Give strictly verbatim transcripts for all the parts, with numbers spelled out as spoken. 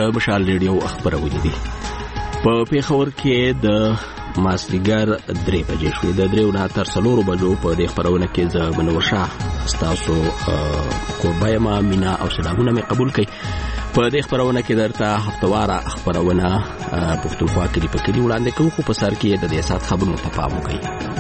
د مشال ریډیو خبرونه دي. په پیښور کې د ماسلیګر درې بجې شوې. د درېو نه تر څلورو بجو په دې خبرونه کې زه منور شاه ستاسو کوربه یم. مینا او سلامونه مې قبول کړئ. په دې خبرونه کې درته هفتواره خبرونه پښتونخوا کې په کلی وړاندې کوو، خو په سر کې د دې سات خبرونو ته پام وکړئ.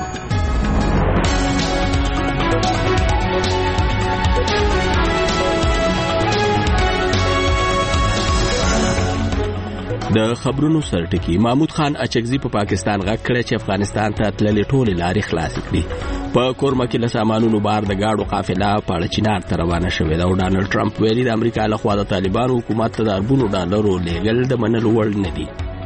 د خبرونو سرټکی محمود خان اچکزي په پا پاکستان غږ کړی چې افغانستان ته تللې ټولې لارې خلاصې کړي. په کورمه کې له سامانونو بار د گاډو قافله پاړه چینار ته روانه شوې ده او ډانلډ ټرمپ ویلي د امریکا لخوا د طالبانو حکومت ته د اربونو ډالرو لیږل د منلو وړ نه دي.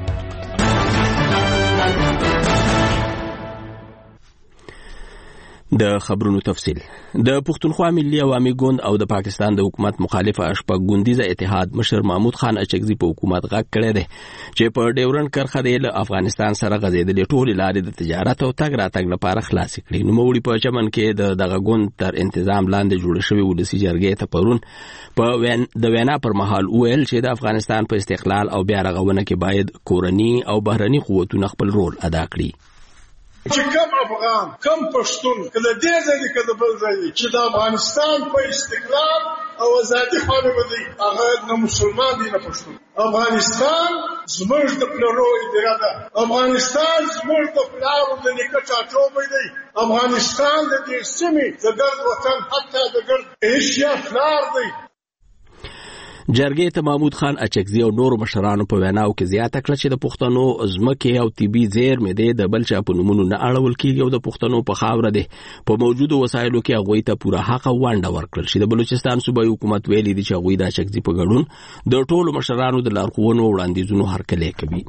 د خبرونو تفصیل. د پښتونخوا ملي عوامي ګوند او د پاکستان د حکومت مخالفه شپږ ګوندیزه اتحاد مشر محمود خان اچکزي په حکومت غږ کړی دی چې په ډیورنډ کرښه د افغانستان سره غځېدلې ټولې لارې د تجارت او تګ راتګ لپاره خلاصې کړي. نوموړي په چمن کې د دغه ګوند تر انتظام لاندې جوړ شوی ولسي جرګې ته پرون په د وینا پر مهال ویل چې د افغانستان په استقلال او بیا رغونه کې باید کورني او بهرني قوتونه خپل رول ادا کړي. چې کم افغان کم پښتون کله دې ځای کله بل ځای چې د افغانستان په استقلال او ازادي خاله ودی هغه نه مسلمان دي نه پښتون. افغانستان زموږ د پلرو اداره ده. افغانستان زموږ د پلارو د نیکه ټاټوبی دی. افغانستان د دې سیمې د ګرد وطن حتی د ګرد ایشیا پلار دی. جرګې ته محمود خان اچکزي او نورو مشرانو په ویناو کې زیاته کړه چې د پښتنو ځمکې او طبي زیرمې دي د بل چا په نومونو نه اړول کېږي او د پښتنو په خاوره دي په موجودو وسایلو کې هغوی ته پوره حق او ونډه ورکړل شي. د بلوچستان صوبایي حکومت ویلي دي چې هغوی د اچکزي په ګډون د ټولو مشرانو د لارښوونو وړاندیزونو هرکلی کوي.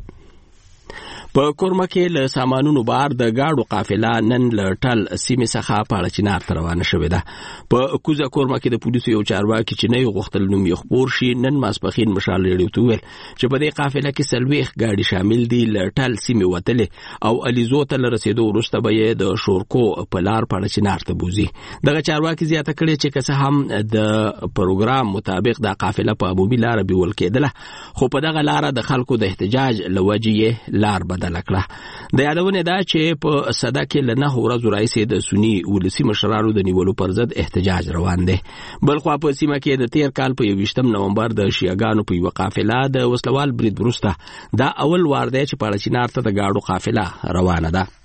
په کورمه کې له سامانونو بار د گاډو قافله نن له ټل سیمې څخه پاړه چینار ته روانه شوې ده. په کوزه کورمه کې د پولیسو یو چارواکي چې نه یو غوښتل نوم یې خپور شي نن ماسپښین مشال ریډیو ته وویل چې په دې قافله کې څلوېښت ګاډي شامل دي. له ټل سیمې وتلې او الیزو ته له رسېدو وروسته به یې د شورکو په لار پاړه چینار ته بوځي. دغه چارواکي زیاته کړې چې که څه هم د پروګرام مطابق دا قافله په عمومي لاره بیول کېدله خو په دغه لاره د خلکو د احتجاج له وجې یې لار بدل کړه. د یادونه ده چې په صدا کې له نهو ورځو راهیسې د سني ولسي مشرانو د نیولو پر ضد احتجاج روان دی. بلخوا په سیمه کې د تیر کال په یوویشتم نومبر د شیعاګانو په یوه قافله د وسلوال برید وروسته دا اول وار دی چې پاړه چینار ته د ګاډو قافله روانه ده.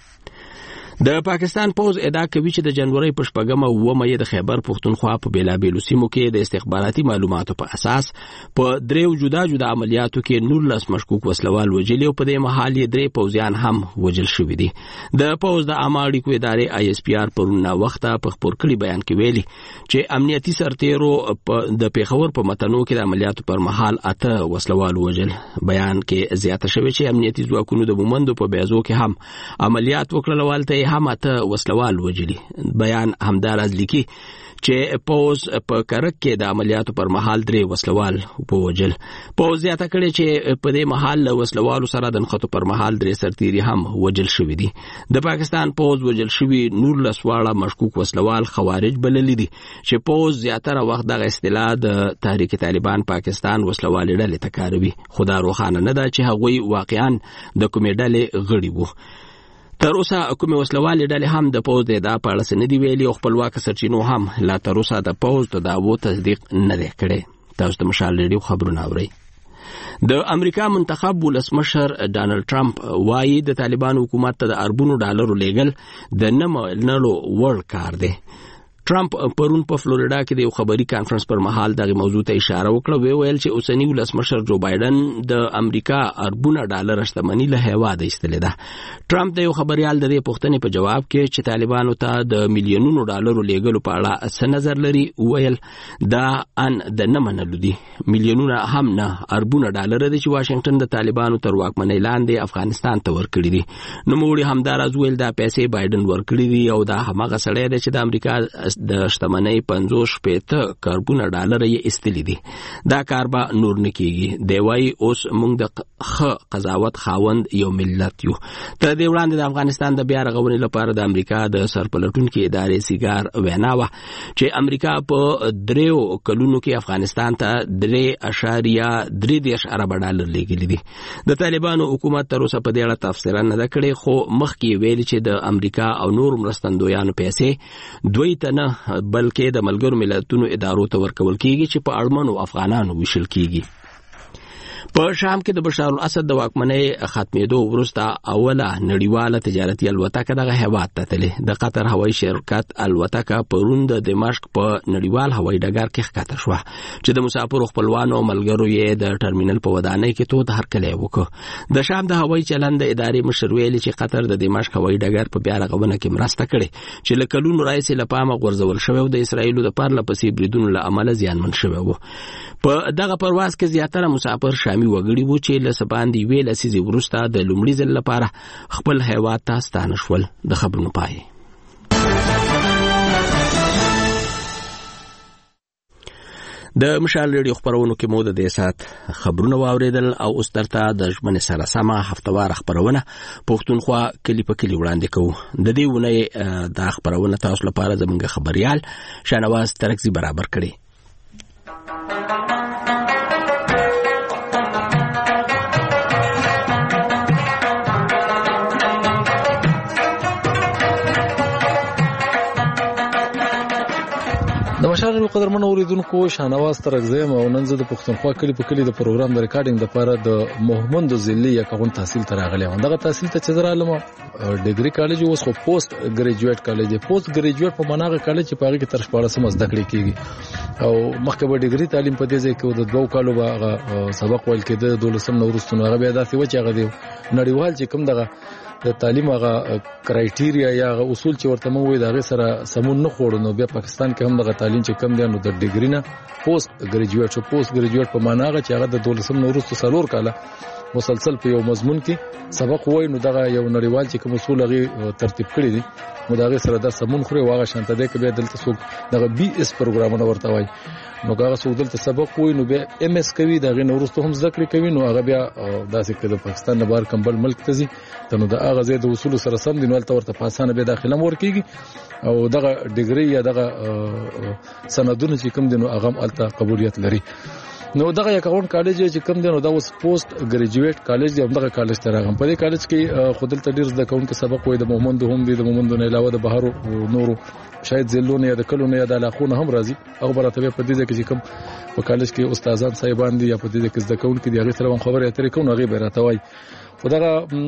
د پاکستان پوز ادعا کوي چې د جنوري په شپږمه اوومه یې د خیبر پښتونخوا په بیلابیلو سیمو کې د استخباراتي معلوماتو په اساس په دریو جدا جدا عملیاتو کې نولس مشکوک وسلوال وژلي او په دې مهال یې درې پوځیان هم وژل شوي دي. د پوز د عامه اړیکو ادارې آی اس پی آر پرون وخته په خپور کړي بیان کې ویلي چې امنیتي سرتیرو د پیښور په متنو کې د عملیاتو پر مهال اته وسلوال وژل. بیان کې زیاته شوې چې امنیتي ځواکونو د مومندو په بیازو کې هم عملیات وکړل والته هم اته وسلوال وژلي. بیان همداراز لیکي چې پوز په کرک کې د عملیاتو پر مهال درې وسلوال ووژل. پوز زیاته کړې چې په دې مهال له وسلوالو سره د نښتو پر مهال درې سرتیري هم وژل شوي دي. د پاکستان پوز وژل شوي نولس واړه مشکوک وسلوال خوارج بللي دي چې پوز زیاتره وخت دغه اصطلاح د تحریک طالبان پاکستان وسلوالې ډلې ته کاروي، خو دا روښانه نه ده چې هغوی واقعا د کومې ډلې غړي وو. تر اوسه کومې وسلوالې ډلې هم د پوز د ادعا په اړه څه نه دي ویلي او خپلواکه سرچینو هم لا تر اوسه د پوز د دعوو تصدیق نه دی کړی. تاسو د مشال ریډیو خبرونه اورئ. د امریکا منتخب ولسمشر ډانلډ ټرمپ وایي د طالبانو حکومت ته د اربونو ډالرو لیږل د نه منلو وړ کار دی. ټرمپ پرون په فلوریدا کې د یو خبري کانفرنس پر مهال دغه موضوع ته اشاره وکړه. وی ویل چې اوسنی ولسمشر جو بایدن د امریکا اربونه ډالر شتمنۍ له هیواده ایستلې ده. ټرمپ د یو خبريال د دې پوښتنې په جواب کې چې طالبانو ته د میلیونونو ډالرو لیږلو په اړه څه نظر لري ویل دا ان د نه منلو دي. میلیونونه هم نه، اربونه ډالر دي چې واشنگټن د طالبانو تر واکمنۍ لاندې افغانستان ته ورکړي دي. نوموړي همداراز ویل دا پیسې بایدن ورکړي دي او دا همغه سړی دی چې د امریکا د شتمنۍ پنځوس شپېته کاربونه ډالر یې ایستلي دي. دا کار به نور نه کیږي. دی وایي اوس موږ د ښه قضاوت خاوند یو ملت یو. تر دې وړاندې د افغانستان د بیا رغونې لپاره د امریکا د سرپلټونکي ادارې سیګار وینا وه چې امریکا په دریو کلونو کې افغانستان ته درې اشاریه درې دېرش اربه ډالر لیږلي دي. د طالبانو حکومت تر اوسه په دې اړه تفصیلا نه ده کړې، خو مخکې ویلي چې د امریکا او نور مرستندویانو پیسې دوی ته نه بلکې د ملګرو ملتونو ادارو ته ورکول کیږي چې په اړمنو افغانانو ویشل کیږي. په شام کې د بشار الاسد د واکمنۍ ختمېدو وروسته اوله نړیواله تجارتي الوتکه دغه هیواد ته تللې. د قطر هوایي شرکت الوتکه پرون د دمشق په نړیوال هوایي ډګر کې ښکته شوه چې د مسافرو خپلوانو او ملګرو یې د ټرمینل په ودانۍ کې تود هرکلی وکړ. د شام د هوایي چلند د ادارې مشر ویلي چې قطر د دمشق هوایي ډګر په بیا رغونه کې مرسته کړې چې له کلونو راهیسې له پامه غورځول شوی او د اسرایلو د پرله پسې بریدونو له امله زیانمن شوی و. په دغه پرواز کې زیاتره مسافر شامي وګړي وو چې له سباندې ویل اساسي وروسته د لومړي ځل لپاره خپل هیواد ته ستانه شول. د خبرونو پای. د مشال ریډیو خبرونو کې مو د دې سات خبرونه واوریدل او اوس درته د ژمنې سره سمه هفتوار خبرونه پښتونخوا کلی په کلی وړاندې کوو. د دې ونې د خبرونه تاسو لپاره زموږ خبريال شانواز ترکزي برابر کړي. د مشال قدرمن اوریدونکو شانواز ترکزی او نن زه د پښتونخوا کلی په کلی د پروګرام د ریکارډینګ لپاره د محمد زلی یکون تحصیل ته راغلی وم. دغه تحصیل ته چې زرالم ډیګري کالج اوس خو پوسټ ګریجویټ کالج دی. پوسټ ګریجویټ په معنی کالج چې پاره کې تر شپاړسم زده کړې کیږي او مخکې به ډیګري تعلیم په دې ځای کې د دوه کالو به سبق ویل کېده. دولسم نورستون هغه بیا داسې و چې هغه دی نړیوال چې کوم دغه د تعلیم هغه کرایټیریا یا هغه اصول چې ورته مو وي دا غي سره سمون نه خوړ. نو بیا پاکستان کې هم دغه تعلیم چې کم دی نو د ډیګري نه پوسټ ګریجویټ شو. پوسټ ګریجویټ په معنی هغه چې هغه د دولسم نورستون سلور کاله مسلسل په یو مضمون کې سبق وای. نو دغه یو نړیوال چې کوم اصول هغه ترتیب کړی دي نو دغه سره د سمون خوري واغه شانته ده کې به دلته څوک دغه بي اس پروګرامونه ورته وای. نو هغه څوک دلته سبق وای نو به ام اس کوي دغه نورستو هم ذکر کوي. نو هغه بیا داسې کې د پاکستان نه بهر کمبل ملک ته ځي ته نو د هغه زید اصول سره سم دي نو تل ورته پاسانه به داخله مور کیږي او دغه ډیګري یا دغه سندونه چې کوم دي نو هغه الته قبولیت لري. نو دغه یکون کالج چې کوم دی نو دا اوس پوسټ ګریجویټ کالج دی. همدغه کالج ته راغم. په دې کالج کې خودل تدریس د کون کې سبق وای د محمد هم دی. د محمد نه علاوه د بهارو نورو شاید زلونه یا د کلونه یا د علاقونه هم راځي. هغه برته په دې کې چې کوم په کالج کې استادان صاحبان دي یا په دې کې زده کون کې دی هغه سره خبرې اترې کوي هغه به راته وای. خدغه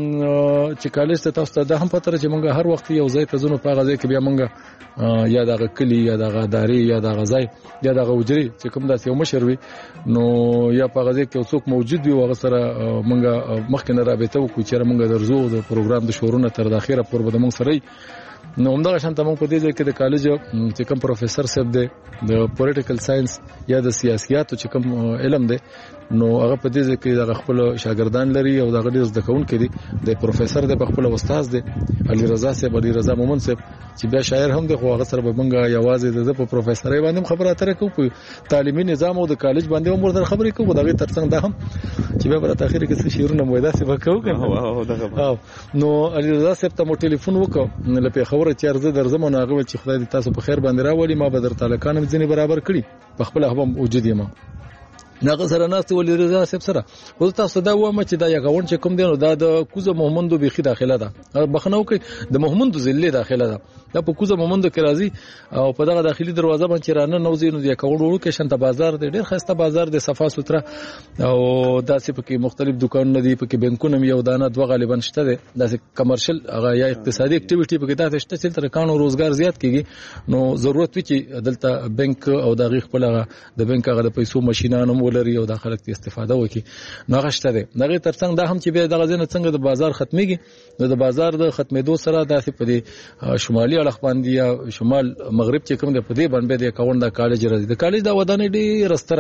چې کالج ته تاسو ته د هم پتر چې مونږ هر وخت یو ځای ته ځو په غځای کې بیا مونږ یا دغه کلی یا دغه داري یا دغه ځای یا دغه وجري چې کوم داسې یو مشر وي نو یا په غځای کې څوک موجود وي هغه سره مونږ مخکې نه رابطه وکړو چې مونږ درځو د پروګرام د شورونه تر د اخیره پور به مونږ سره. نو همدغه شانته مونږ په دې ځای کې د کالج چې کوم پروفیسور صاحب دی د پولیټیکل ساينس یا د سیاسياتو چې کوم علم دی نو هغه په دې ځای کې د خپل شاګردان لري او د غډیر زده کوونکي دي. د پروفیسور د خپل استاد دی علي رضا صاحب علي رضا مومن صاحب چې بیا شاعر هم دی خو هغه سره به مونږ یوازې د پروفیسوري باندې خبره اترې کوو په تعلیمي نظام او د کالج باندې هم ورته خبرې کوو. دغه ترڅنګ دا هم چې بیا په اخر کې څه شعرونه مو داسې وکړو کنه. نو علي رضا صاحب ته مو ټلیفون وکړ نو لپاره خبره چې ارزه درځم نو هغه چې خدای دې تاسو په خیر باندې راولي ما به در تعالی کانم ځنی برابر کړی په خپل هم وجود یم. ناغه سره ناست ولې رضا صاحب سره خو تاسو دا و ما چې دا یو غون چې کوم دی نو دا د کوزه محمد بيخي داخله ده بخنو کې د محمد زلی داخله ده دا په کوزه محمد کې راځي او په دغه داخلي دروازه باندې رانه نوځي نو د کاوړ ورو کې شنت بازار دی ډېر خسته بازار دی صفا سوتره او داسې پکې مختلف دکانونه دي پکې بانکونه یو دانه دوه غالبا شته دي داسې کمرشل هغه یا اقتصادي اکټیویټي پکې داسې شته چې تر کانو روزګار زیات کیږي نو ضرورت وي چې دلته بانک او دغه خپل د بانک هغه د پیسو ماشينانو ولري او د خلک ته استفاده وکړي نو هغه شته دي. دغه ترڅنګ دا هم چې به دغه ځنه څنګه د بازار ختميږي نو د بازار د ختمېدو سره داسې په دې شمالي اړخ باندې یا شمال مغرب چې کوم د په دې باندې د کاوند کالج راځي. د کالج دا ودانې ډېر ستره ده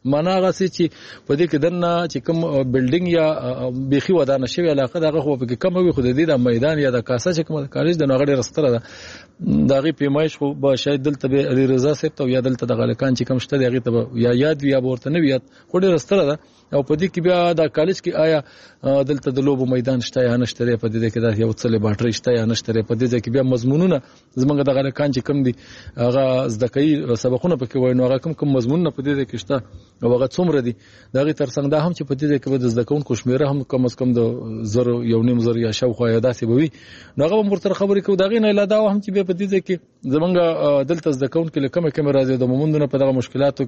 معنا هغه چې په دې کې دنه چې کوم بلډینګ یا بيخي ودانه شوی علاقه دغه خو په کم وي خو د دې د میدان یا د کاسه چې کوم کالج د نغړې رستره ده دغه پیمایش خو به شاید دلته به علي رضا صاحب ته یا دلته د غلکان چې کوم شته دغه ته یا یاد یا ورته نه یاد خو ډېر رستره ده او په دې کې بیا د کالج کې آیا دلته د لوبو میدان شته یا نشته په دې کې دا یو څه لیبارټری شته یا نشته په دې کې بیا مضمونونه زمونږ د غلکان چې کوم دي هغه زده کوي سبقونه پکې وای نو هغه کوم کوم مضمونونه په دې کې شته او هغه څومره دي دغه ترڅنګ دا هم چې په دې کې به د زده کوونکو شمیره هم کم از کم د زر یو نیم زر یا شاوخوا یا داسې به وي نو هغه هم ورته خبرې کوي دغه نه علاوه هم چې به په دې کې زمونږ دلته زده کوونکو له کومه کومه راځي د مومندونو په دغه مشکلاتو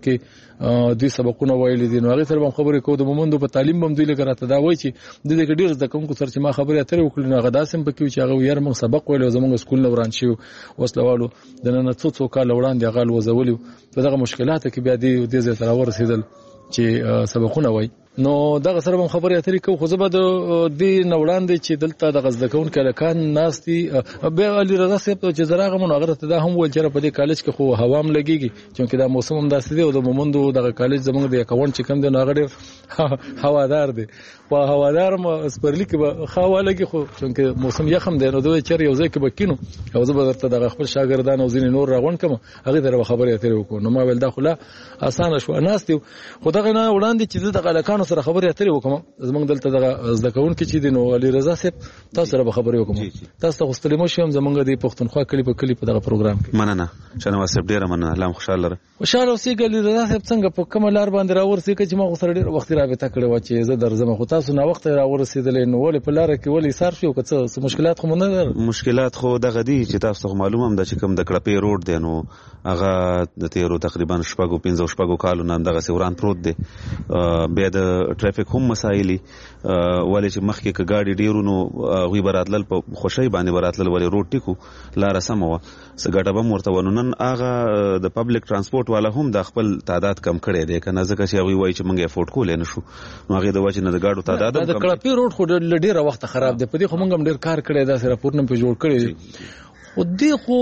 کې دوی سبقونه وایي دي نو هغه سره هم خبرې کوي د مومندو په تعلیم هم دوی لګ راته دا وایي چې د دې کې ډیر زده کوونکو سره چې ما خبرې اترې وکړې نو هغه داسم پکې چې هغه یې موږ سبق ویلو زمونږ سکول نه وران شي وسلوالو د نن څو څو کال وړاندې هغه وزولي په دغه مشکلاتو کې بیا دې دې ځای ته ورسېدل چې سبقونه وایي نو دغه سره هم خبرې اترې کوو خو زه به د دې نه وړاندې چې دلته دغه زده کوونکي هلکان ناست دي بیا علي رضا صاحب چې زه راغلم نو هغه ته دا هم وویل چې په دې کالج کې خو هوا هم لګېږي چونکې دا موسم هم داسې دی او د مومندو دغه کالج زموږ د اکاونټ چې کوم دی نو هغه ډېر هوادار دی په هوادار سپرلي کې به ښه هوا لګي خو چونکې موسم یخ هم دی نو دوی چېرې یو ځای کې به کینو او زه به درته دغه خپل شاګردان او ځینې نور راغونډ کړم هغې ته به خبرې اترې وکړو نو ما ویل دا خو لا اسانه شوه ناست یو خو دغه نه وړاندې چې زه دغه هلکانو سره خبرې اترې وکړم زمونږ دلته دغه زده کوونکي چې دي نو علي رضا صاحب تاسو سره به خبرې وکړم تاسو ته غوښتلی مو شم زمونږ د پښتونخوا کلي په کلي په دغه پروګرام کې مننه شنواز صاحب ډېره مننه الله خوشحاله لره خوشحاله اوسېږه علي رضا صاحب څنګه په کومه لار باندې راورسېږه چې ما سره ډېر وخت رابطه کړې وه چې زه درځم خو تاسو ناوخته راورسېدلې نو ولې په لاره کې ولې ایسار شو که څه مشکلات خو مو نه لرل مشکلات خو دغه دي چې تاسو ته معلومه هم ده چې کوم د کړپې روډ دی نو هغه د تیرو تقریبا شپږو پنځو شپږو کالو نه همدغسې وران پروت دی بیا د ټرافیک هم مسایلي ولې چې مخکې که ګاډي ډېرو نو هغوی به راتلل په خوښۍ باندې به راتلل ولې روډ ټیک و لاره سمه وه څه ګټه به هم ورته وه نو نن هغه د پبلک ترانسپورټ والا هم د خپل تعداد کم کړی دی که نه ځکه چې هغوی وایي چې موږ یې افورډ کولی نه شو نو هغې د وجې نه د ګاډو تعداد هم د کړپې روډ خو له ډېره وخته خراب دی په دې خو موږ هم ډېر کار کړی داسې راپورونه پرې جوړ کړي دي خو دې خو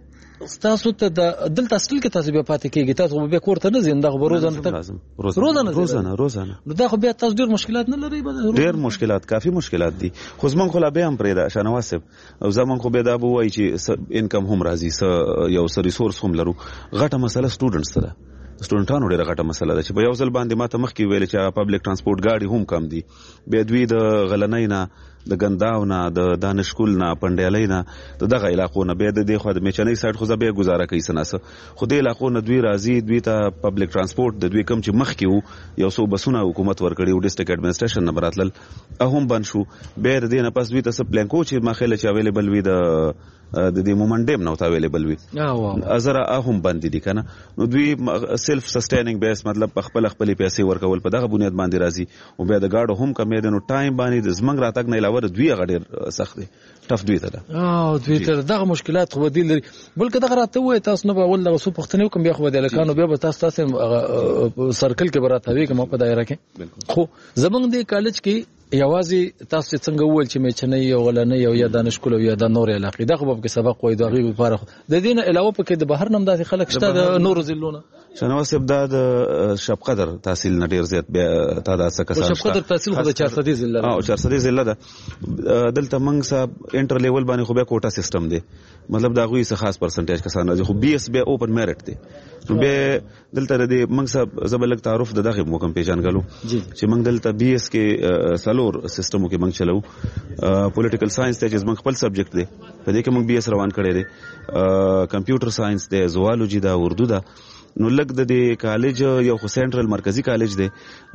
تاسو ته د دلته اصل کې تاسو بیا پاتې کېږي تاسو به بیا کور ته نه ځئ دغه به روزانه روزانه روزانه روزانه نو دا خو بیا تاسو ډېر مشکلات نه لرئ ډېر مشکلات کافي مشکلات دي خو زمونږ خو لا بیا هم پرېږده شاهنواز صاحب او زمونږ خو بیا دا به ووایي چې انکم هم راځي څه یو څه ریسورس هم لرو غټه مسله سټوډنټس ته ده سټوډنټانو ډېره غټه مسله ده چې په یو ځل باندې ما ته مخکې ویلې چې پبلک ترانسپورټ ګاډي هم کم دي بیا دوی د غلنۍ نه د ګنداو نه د دانشکول نه پنډیالۍ نه د دغه علاقو نه بیا د دې خوا د میچنۍ سایډ خو زه بیا ګزاره کوي څه ناڅه خو دې علاقو نه دوی راځي دوی ته پبلک ترانسپورټ د دوی کم چې مخکې وو یو څو بسونه حکومت ورکړي وو ډسټرکټ اډمنسټریشن نه به راتلل هم بند شو بیا د دې نه پس دوی ته څه پلانکو چې ما خیله چې اویلیبل وي د د دې مومنټ ډیم نه ورته اویلیبل وي ازره هم بند دي که نه نو دوی سیلف سسټیننګ بیس مطلب په خپله خپلې پیسې ورکول په دغه بنیاد باندې راځي او بیا د ګاډو هم کمې دی نو ټایم باندې د زموږ راتګ نه علاوه د دوی هغه ډېر سخت دی ټف دوی ته ده او دوی ته دغه مشکلات خو به دې لري بلکې دغه راته ووایه تاسو نه به اول دغه څو پوښتنې وکړم بیا خو به د هلکانو بیا به تاسو تاسې سرکل کې به راته ویږم په دایره کې خو زموږ دې کالج کې یوازې تاسو چې څنګه وویل چې میچنۍ او غلنۍ او یا دانشکول او یا د نور علاقې دغه به پکې سبق وایي د هغې لپاره د دې نه علاوه پکې د بهر نه هم داسې خلک شته د نورو ضلعو نه شاهنواز صاحب دا د شب قدر تحصیل نه ډېر زیات بیا تعداد څه کسان شب قدر تحصیل خو د چارسدي ضلع او چارسدي ضلع ده دلته موږ صاحب انټر لیول باندې خو بیا کوټا سیستم دی مطلب د هغوی څه خاص پرسنټیج کسان راځي خو بي ایس بیا اوپن میرټ دی نو بیا دلته د موږ صاحب زه به لږ تعارف د دغې مو کوم پیژنګلو چې موږ دلته بي ایس کې څلور سیستمو کې موږ چلو پولیټیکل ساينس ته چې موږ خپل سبجیکټ دی په دې کې موږ بي ایس روان کړی دی کمپیوټر ساينس دی زوالوجي دا اردو ده نو لږ د دې کالج یو خو سنټرل مرکزی کالج دی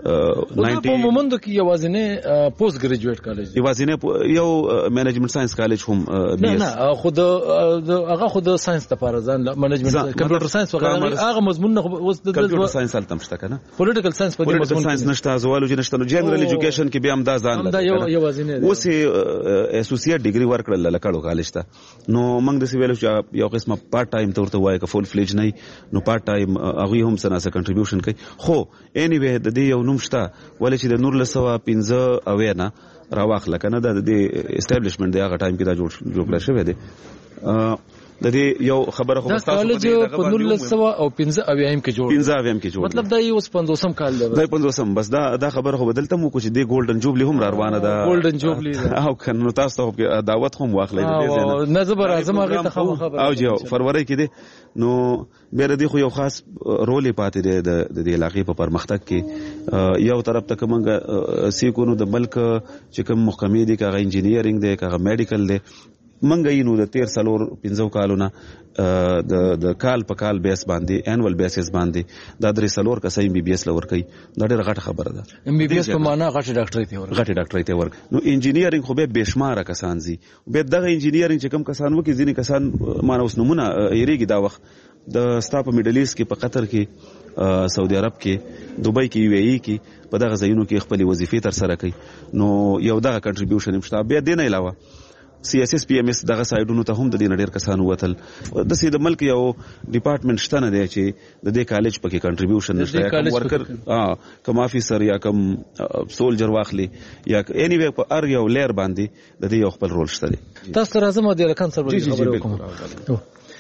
په مومندو کې یوازینی پوسټ ګریجویټ کالج دی یوازینی یو منیجمنت ساينس کالج هم نه نه خو د هغه خو د ساينس لپاره ځان منیجمنت کمپیوټر ساينس وغیرہ هغه مضمون اوس د کمپیوټر ساينس هلته مشته کنه پولیټیکل ساينس په دې مضمون ساينس نشته زوالوجي نشته نو جنرال ایجوکیشن کې بیا هم دا ځان دا یو یوازینی اوس اسوسییټ ډیګري ورکړل لکړو کالج ته نو موږ د سی ویلو چې یو قسمه پارت ټایم ته ورته وایي که فول فلیج نه نو پارت ټایم هغوی هم څه ناڅه کنټریبیوشن کوي خو اینی وی د دې یو نوم شته ولې چې د نولس سوه پنځه اویا نه راواخله که نه دا د دې اسټابلیشمنټ دی هغه ټایم کې دا جوړ جوړ کړی شوی دی د دې یو خبره خو تاسو په نولس سوه او پنځه اویایم کې جوړ پنځه اویایم کې جوړ مطلب دا یو پنځوسم کال دی دا پنځوسم بس دا دا خبره خو بدلته مو کوم چې د ګولډن جوبلی هم روانه ده ګولډن جوبلی او کنه تاسو ته دعوت هم واخلې دې نه زبر اعظم هغه ته خبره او جو فروری کې دي نو بیر دي خو یو خاص رول پاتې دی د دې علاقې په پرمختګ کې یو طرف ته کومه سیکونو د ملک چې کوم محکمې دي کاغه انجینیرینګ دی کاغه میډیکل دی منګ یې نو د تیر سالور پنځو کالونه د د کال په کال بیس باندې انوال بیسس باندې دا درې سالور کسای بي بي اس لور کوي دا ډېر غټه خبره ده ام بي بي اس په معنا غټه ډاکټري ته ورغ غټه ډاکټري ته ورغ نو انجینیرینګ خو به بشمار کسان زی به دغه انجینیرینګ چې کم کسان وکي ځینې کسان مانه اوس نمونه یریږي دا وخت د ستا په میډل ایست کې په قطر کې سعودي عرب کې دوبۍ کې یو ای کې په دغه ځایونو کې خپل وظیفې تر سره کوي نو یو دغه کنټریبیوشن مشته بیا دین علاوه سی ایس ایس پی ایم ایس دغه سایډونو ته هم د دې ډېر کسان وتل د سید ملک یو ډپارټمنټ شته نه دی چې د دې کالج پکې کنټریبیوشن نشته کوم ورکر ا کوم افیسر یا کوم سولجر واخلي یا اني وی په ار یو لیر باندې د دې یو خپل رول شته دی تاسو راځم د لکان سره خبرې وکړو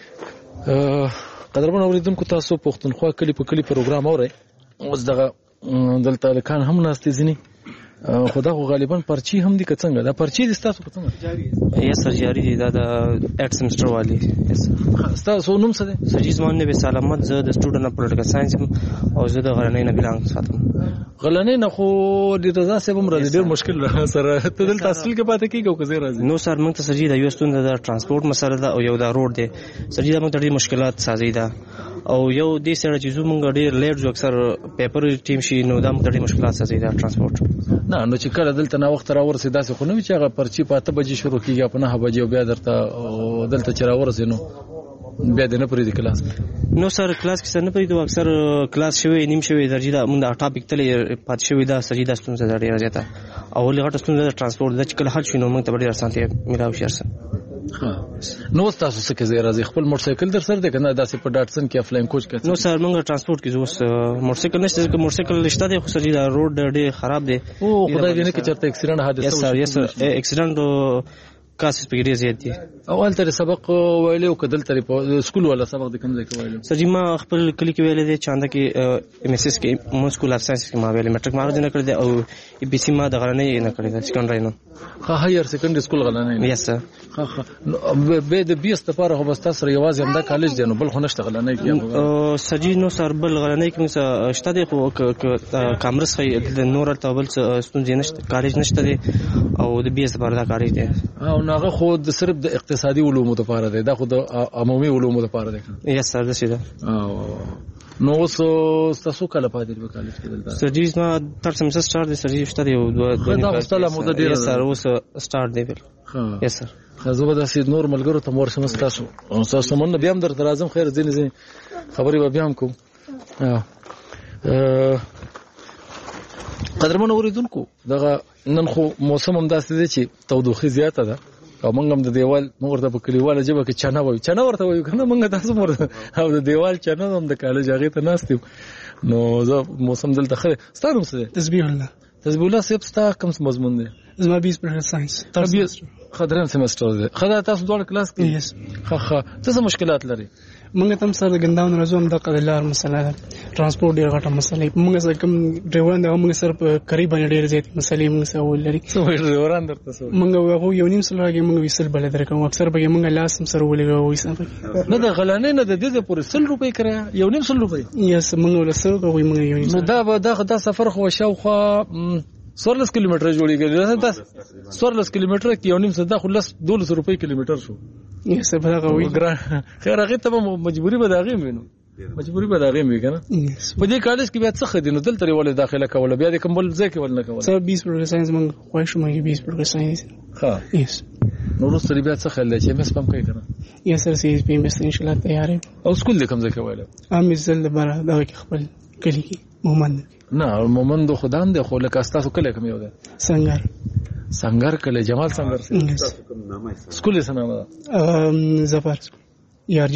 قدرمن اوریدونکو تاسو پښتونخوا کلی په کلی پروګرام اورئ اوس دغه دلته لکان هم ناستې ځینی خدا خو غالبا پرچی هم دي کڅنګ دا پرچی دي تاسو کڅنګ جاری دی یا سر جاری دي دا د اټ سیمستر والی تاسو نوم څه دي سجیز مان نبی سلامت زه د سټوډنټ اف پولیټیکل ساينس او زه د غرنۍ نه بلانګ ساتم غلنۍ نه خو د رضا صاحب هم راځي ډېر مشکل سره ته دل تحصیل کې پاتې کیږي او کزه راځي نو سر موږ ته سجی د یو ستون د ترانسپورت مسله ده او یو د روډ دی سجی د موږ ډېر مشکلات سازي ده او یو دې سره چې زموږ ډېر لیټ جو اکثر پیپر ټیم شي نو دا موږ ډېر مشکلات سازي ده ترانسپورت نه نو چې کله دلته نا وخت را ورسې داسې خو نه وي چې هغه پرچی په اته بجې شروع کیږي په نه بجې بیا درته دلته چې را ورسې نو بیا د نه پرې د کلاس نو سر کلاس کې سر نه پرې اکثر کلاس شوی نیم شوی درجه دا موږ ټاپک تلې پات شوی دا سجیدا ستونزه ډېره زیاته او لغټ ستونزه د ترانسپورت د چې کله حل شي نو موږ ته ډېر اسانتیا ملاوي شي نو تاسو څه کې زه راځي خپل موټر سایکل در سره ده کنه داسې په ډاټسن کې افلاین کوچ کې نو سر موږ ترانسپورت کې اوس موټر سایکل نشته چې موټر سایکل لشته دی خو سړي دا روډ ډېر خراب دی او خدای دې نه کې چرته اکسیډنټ حادثه یس سر یس سر اکسیډنټ کاسس په ډېر زیات دي اول تر سبق ویلې او کدل تر په سکول ولا سبق د کوم ځای کې ویلې سر ما خپل کلی کې ویلې دي چاندا کې ام اس اس کې مو سکول اف ساينس کې ما ویلې میټریک مارج نه کړی دی او ای بي سي ما د غړنې نه کړی دی سکندري نه ها هایر سکندري سکول غلنې یس سر ها ها به د بیست لپاره خو بس تاسو یوازې هم دا کالج دی نو بل خو نشته غلنې کې سجی نو سر بل غلنې کې شته دی خو کامرس خې د نور تابل ستونزې نشته کالج نشته دی او د بیس لپاره دا کالج دی او ناغه خو د صرف د اقتصادي علومو لپاره دی دا خو د عمومي علومو لپاره دی یس سر دا سیده نو اوس تاسو کله پاتې په کالج کې دلته سرجیز ما تر سمستر سٹارټ دی سرجیز شته دی او دوه دا واستله موده ډیره یس سر اوس سٹارټ دی بل یس سر خزو به د سید نور ملګرو ته مور سمست تاسو او تاسو مون بیا هم در ترازم خیر ځین ځین خبري به بیا هم کوم قدرمن اوریدونکو دغه نن خو موسم هم داسې دی چې تودوخه زیاته ده او موږ هم د دیوال موږ ورته په کلیواله جبه کې چنه وایو چنه ورته وایو کنه موږ تاسو ورته او د دیوال چنه هم د کالج هغه ته ناستیم نو زه موسم دلته خره ستاسو څه تسبیح الله تسبیح الله سیب ستا کوم مضمون دی زما بیس پولیټیکل ساينس تربیت خدرم سمستر دی خدای تاسو ډول کلاس کې یس خه خه څه مشکلات لري موږ تم سره ګنداون راځو هم د قدلار مسله ده ترانسپورت ډیر غټه مسله موږ سره کوم ډرایوران دا موږ سره په قریب ډیر زیات مسلې موږ سره ولري څو ډرایوران درته سره موږ هغه یو نیم سره کې موږ وصل بل درکو اکثر به موږ لاس سره ولګو وې نه د غلانې نه د دې پورې سل روپۍ کړه یو نیم سل روپۍ یس موږ له سره کوي موږ یو نیم دا دا دا سفر خو شاوخوا سورلس کیلومتر جوړیږي دا سورلس کیلومتر کې یو نیم صدا خلص دولس روپۍ کیلومتر شو یس به هغه وی ګران خیر هغه ته مجبوری به داغه مینو مجبوری به داغه می کنه په دې کالج کې بیا څه خدي نو دلته ولې داخله کوله بیا د کمبل ځای کې ول نه کوله سر بیس پروګرام ساينس موږ خوښ مې بیس پروګرام ساينس ها یس نو رسته بیا څه خل چې مس پم کوي کنه یس سر سی اس پی مس ان شاء الله تیار او سکول د کوم ځای کې ویل ام زل بره دا خپل کلی کې مومن نه مومن دو خدام دی خو لکه تاسو کله کوم یو ده سنگر سنگر کله جمال سنگر سکول یې سنامه ام زفر یار جان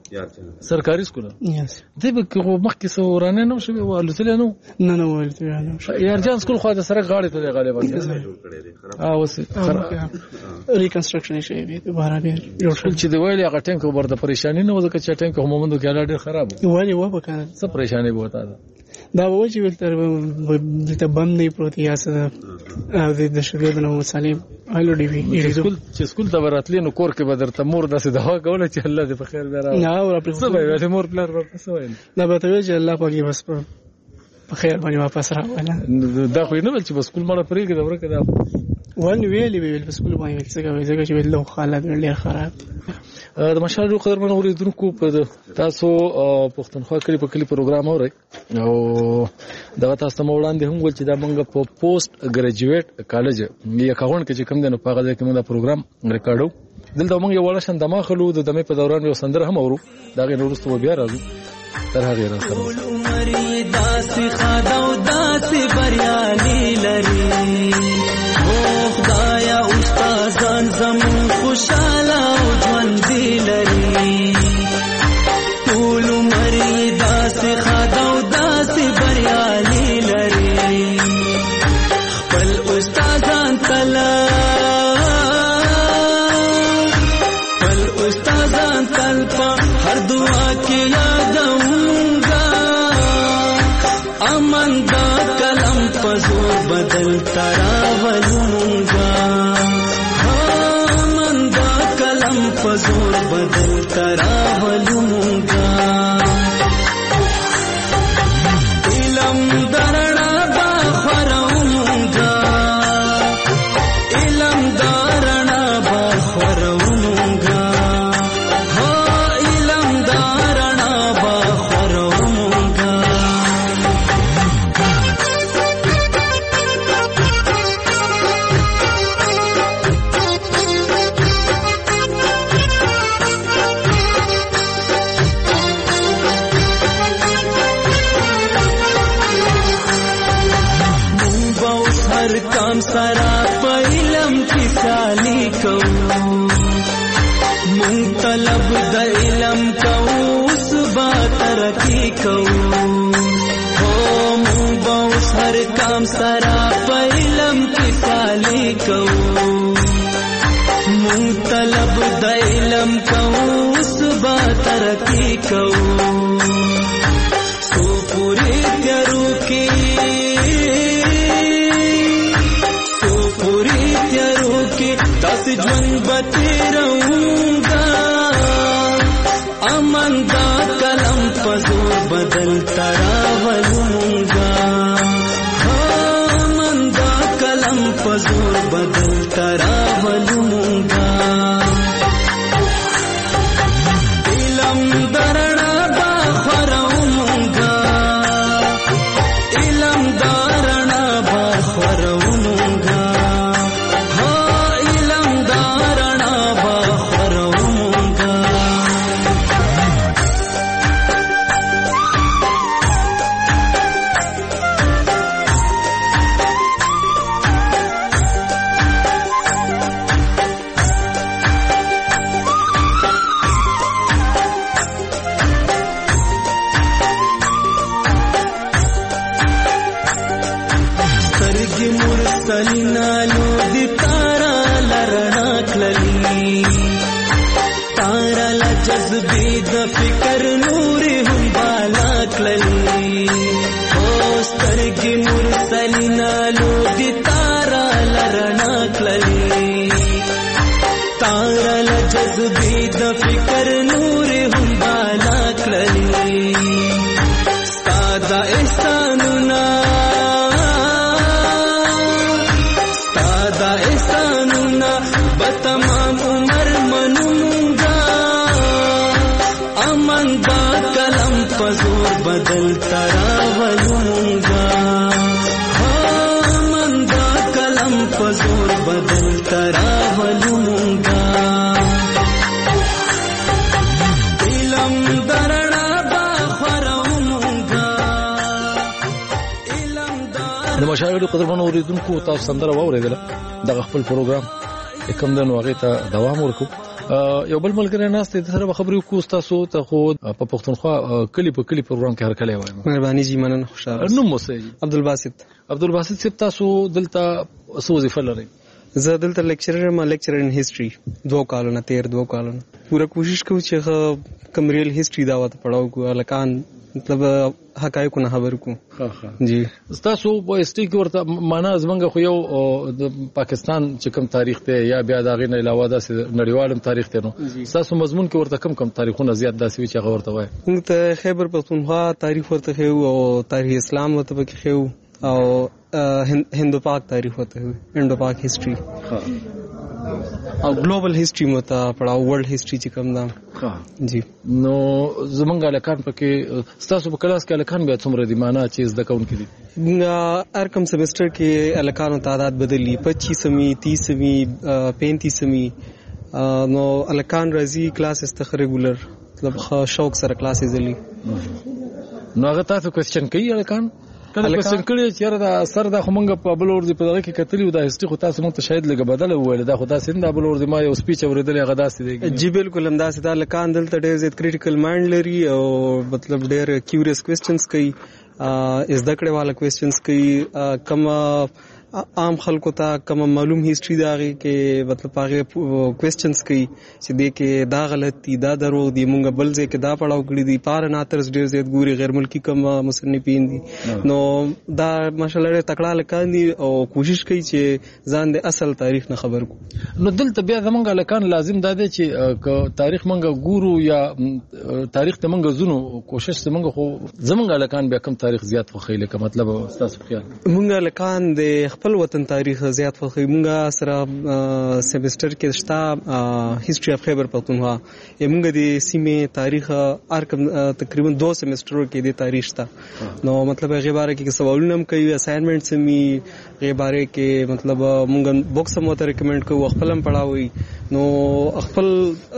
سرکاري سکول یس دی به کو مخکې سو ورانه نو شوی والوتل نو نه نه ولته نه یارجان سکول خو د سره غاړې ته غالبا اه اوس ریکنسټرکشن شي به دوباره بیا جوړ شو چې دی ویل هغه ټیم کو برده پریشانی نه وځه چې ټیم کو مومندو کې ډېر خراب وایي و په کنه څه پریشانی بوته دا و چې ولته دلته بم نه پروت یا څه د شګو د نو سالم الو ډی وی سکول چې سکول ته وراتلی نو کور کې بدرته مور داسې دوا کوله چې الله دې په خیر درا نه اور په څه وایي مور پلار ورته څه وایي دا به ته چې الله پاک بس په خیر باندې واپس راوړل دا خو نه ول چې بس سکول مړه پرې کې دا ورکه دا ون ویلې ویل په سکول باندې څه کوي ځکه چې له حالت ډېر خراب د مشالو قدرمن اوریدونکو په تاسو پښتونخوا کلی په کلی پروګرام اورئ او دا تاسو ته وړاندې هم ول چې دا موږ په پوسټ ګریجویټ کالج یا کاغون کې چې کوم دنه په هغه کې موږ دا پروګرام ریکارډو دلته موږ یو وړ شان دماغ خلو د دمه په دوران یو سندره هم اورو دا غي نورستو بیا راځو تر هغه راځو عمر داسې خادا او داسې بریالي لري او خدایا استادان زمون خوشاله او ژوند لري ټول عمر داسې خادا او داسې بریالي لري خپل استادان تلا خپل استادان تل په هر دعا کې یادونګا امن دا کلم په زور بدل تراولونګا امن دا کلم په زور بدل تراولونګا علم درنا با خورونګا علم درنا با خورونګا کام سرا په علم کې سالي کوو مون طلب د علم کوو سبا ترقی کوو او مون باوس هر کام سرا په علم کې سالي کوو مون طلب د علم کوو سبا ترقی کوو سو پوری تیارو کې داسې ژوند به تېروونګا امن دا کلم په زور بدل تراولونګا امن دا کلم په زور بدل تراولونګا علم درنا با خورونګا علم درنا با خورونګا سلینالو دی تارا لرنا کللی تارا لجذبی د فکر نوری هم بالا کللی اوسترگی مرسلینالو دی تارا لرنا کللی تارا لجذبی د فکر نوری هم بالا کللی سادا احسانونا دا احسانونا بتمام عمر منونگا امن دا کلم پزور بدل تراولونگا امن دا کلم پزور بدل تراولونگا علم درنا با خورونگا علم د مشاهده قدرمن اوریدونکو تاسو سندره واوریدله د خپل پروګرام کوم د نوغه ته دوام ورکو یو بل ملګری ناست د سره خبرې کوو تاسو ته خو په پښتونخوا کلی په کلی پروګرام کې هر کله وایم. مهرباني جی مننه. خوشاله. نوم مو څه؟ عبدالباسط. عبدالباسط صاحب تاسو دلته څه وظیفه لرئ؟ زه دلته لیکچرر ما لیکچرر ان هیستوري دوه کالونه تیر دوه کالونه پوره کوشش کوم چې کوم ریل هیستوري دا وته پڑھاو کو الکان مطلب حقایق نه خبر کو. ها ها جی تاسو په استي کې ورته معنا زمونږ خو یو د پاکستان چې کوم تاریخ ته یا بیا دا غي نه علاوه د نړیوالم تاریخ ته نو تاسو مضمون کې ورته کم کم تاریخونه زیات داسې وي چې ورته وای. موږ ته خیبر پختونخوا تاریخ ورته خو او تاریخ اسلام ورته کې خو او هندو پاک تاریخ ہوتا ہے انڈو پاک ہسٹری اور گلوبل ہسٹری میں ہوتا پڑھاو ورلڈ ہسٹری چې کوم دا. جی نو زمونږ الکان پکې تاسو په کلاس کې الکان بیا څومره دي معنا چې زده کوونکي دي؟ هر کوم سیمسټر کې الکانو تعداد بدلی پچیسمی تیسمی پینتیسمی نو الکان راځي کلاس است ریګولر مطلب شوق سره کلاسز لري. نو هغه تاسو کوېسچن کوي الکان کله کوېسچن کړي چې دا سر دا خمنګ په بل ور دي په دغه کې کتلی دا هیستوري خو تاسو مونږ ته شاید لګ بدل وویل دا خو تاسو نه بل ور دي ما یو سپیچ اوریدل هغه داسې دی. جی بالکل هم داسې دا لکان دلته ډېر زیات کریټیکل مایند لري او مطلب ډېر کیوریس کوېسچنز کوي از دکړه والا کوېسچنز کوي کم عام خلکو ته کوم معلوم هیستوري داغي کې مطلب هغه کوېسچنز کوي چې دې کې دا غلط دي دا دروغ دي مونږ بل ځای کې دا پړاو کړی دي پار ناترز ډېر زیات ګوري غیر ملکی کوم مصنفین دي نو دا ماشاءالله تکړه لکان دي او کوشش کوي چې ځان د اصل تاریخ نه خبر کو. نو دلته بیا زمونږ لکان لازم دا دی چې تاریخ مونږ ګورو یا تاریخ ته مونږ زونو کوشش ته مونږ خو زمونږ لکان بیا کم تاریخ زیات خوخی لکه مطلب تاسو خیال مونږ لکان د خپل وطن تاریخ زیات خوخی مونږه سره سیمسټر کې شتا هیستوري اف خیبر پختونخوا مونږ د سیمه تاریخ ارکم تقریبا دو سیمسټر کې د تاریخ شتا نو مطلب غیباره کې سوالونه هم کوي اساینمنټ سمي غیباره کې مطلب مونږ بوکس هم ته ریکمند کوو خپل هم پڑھاوي نو خپل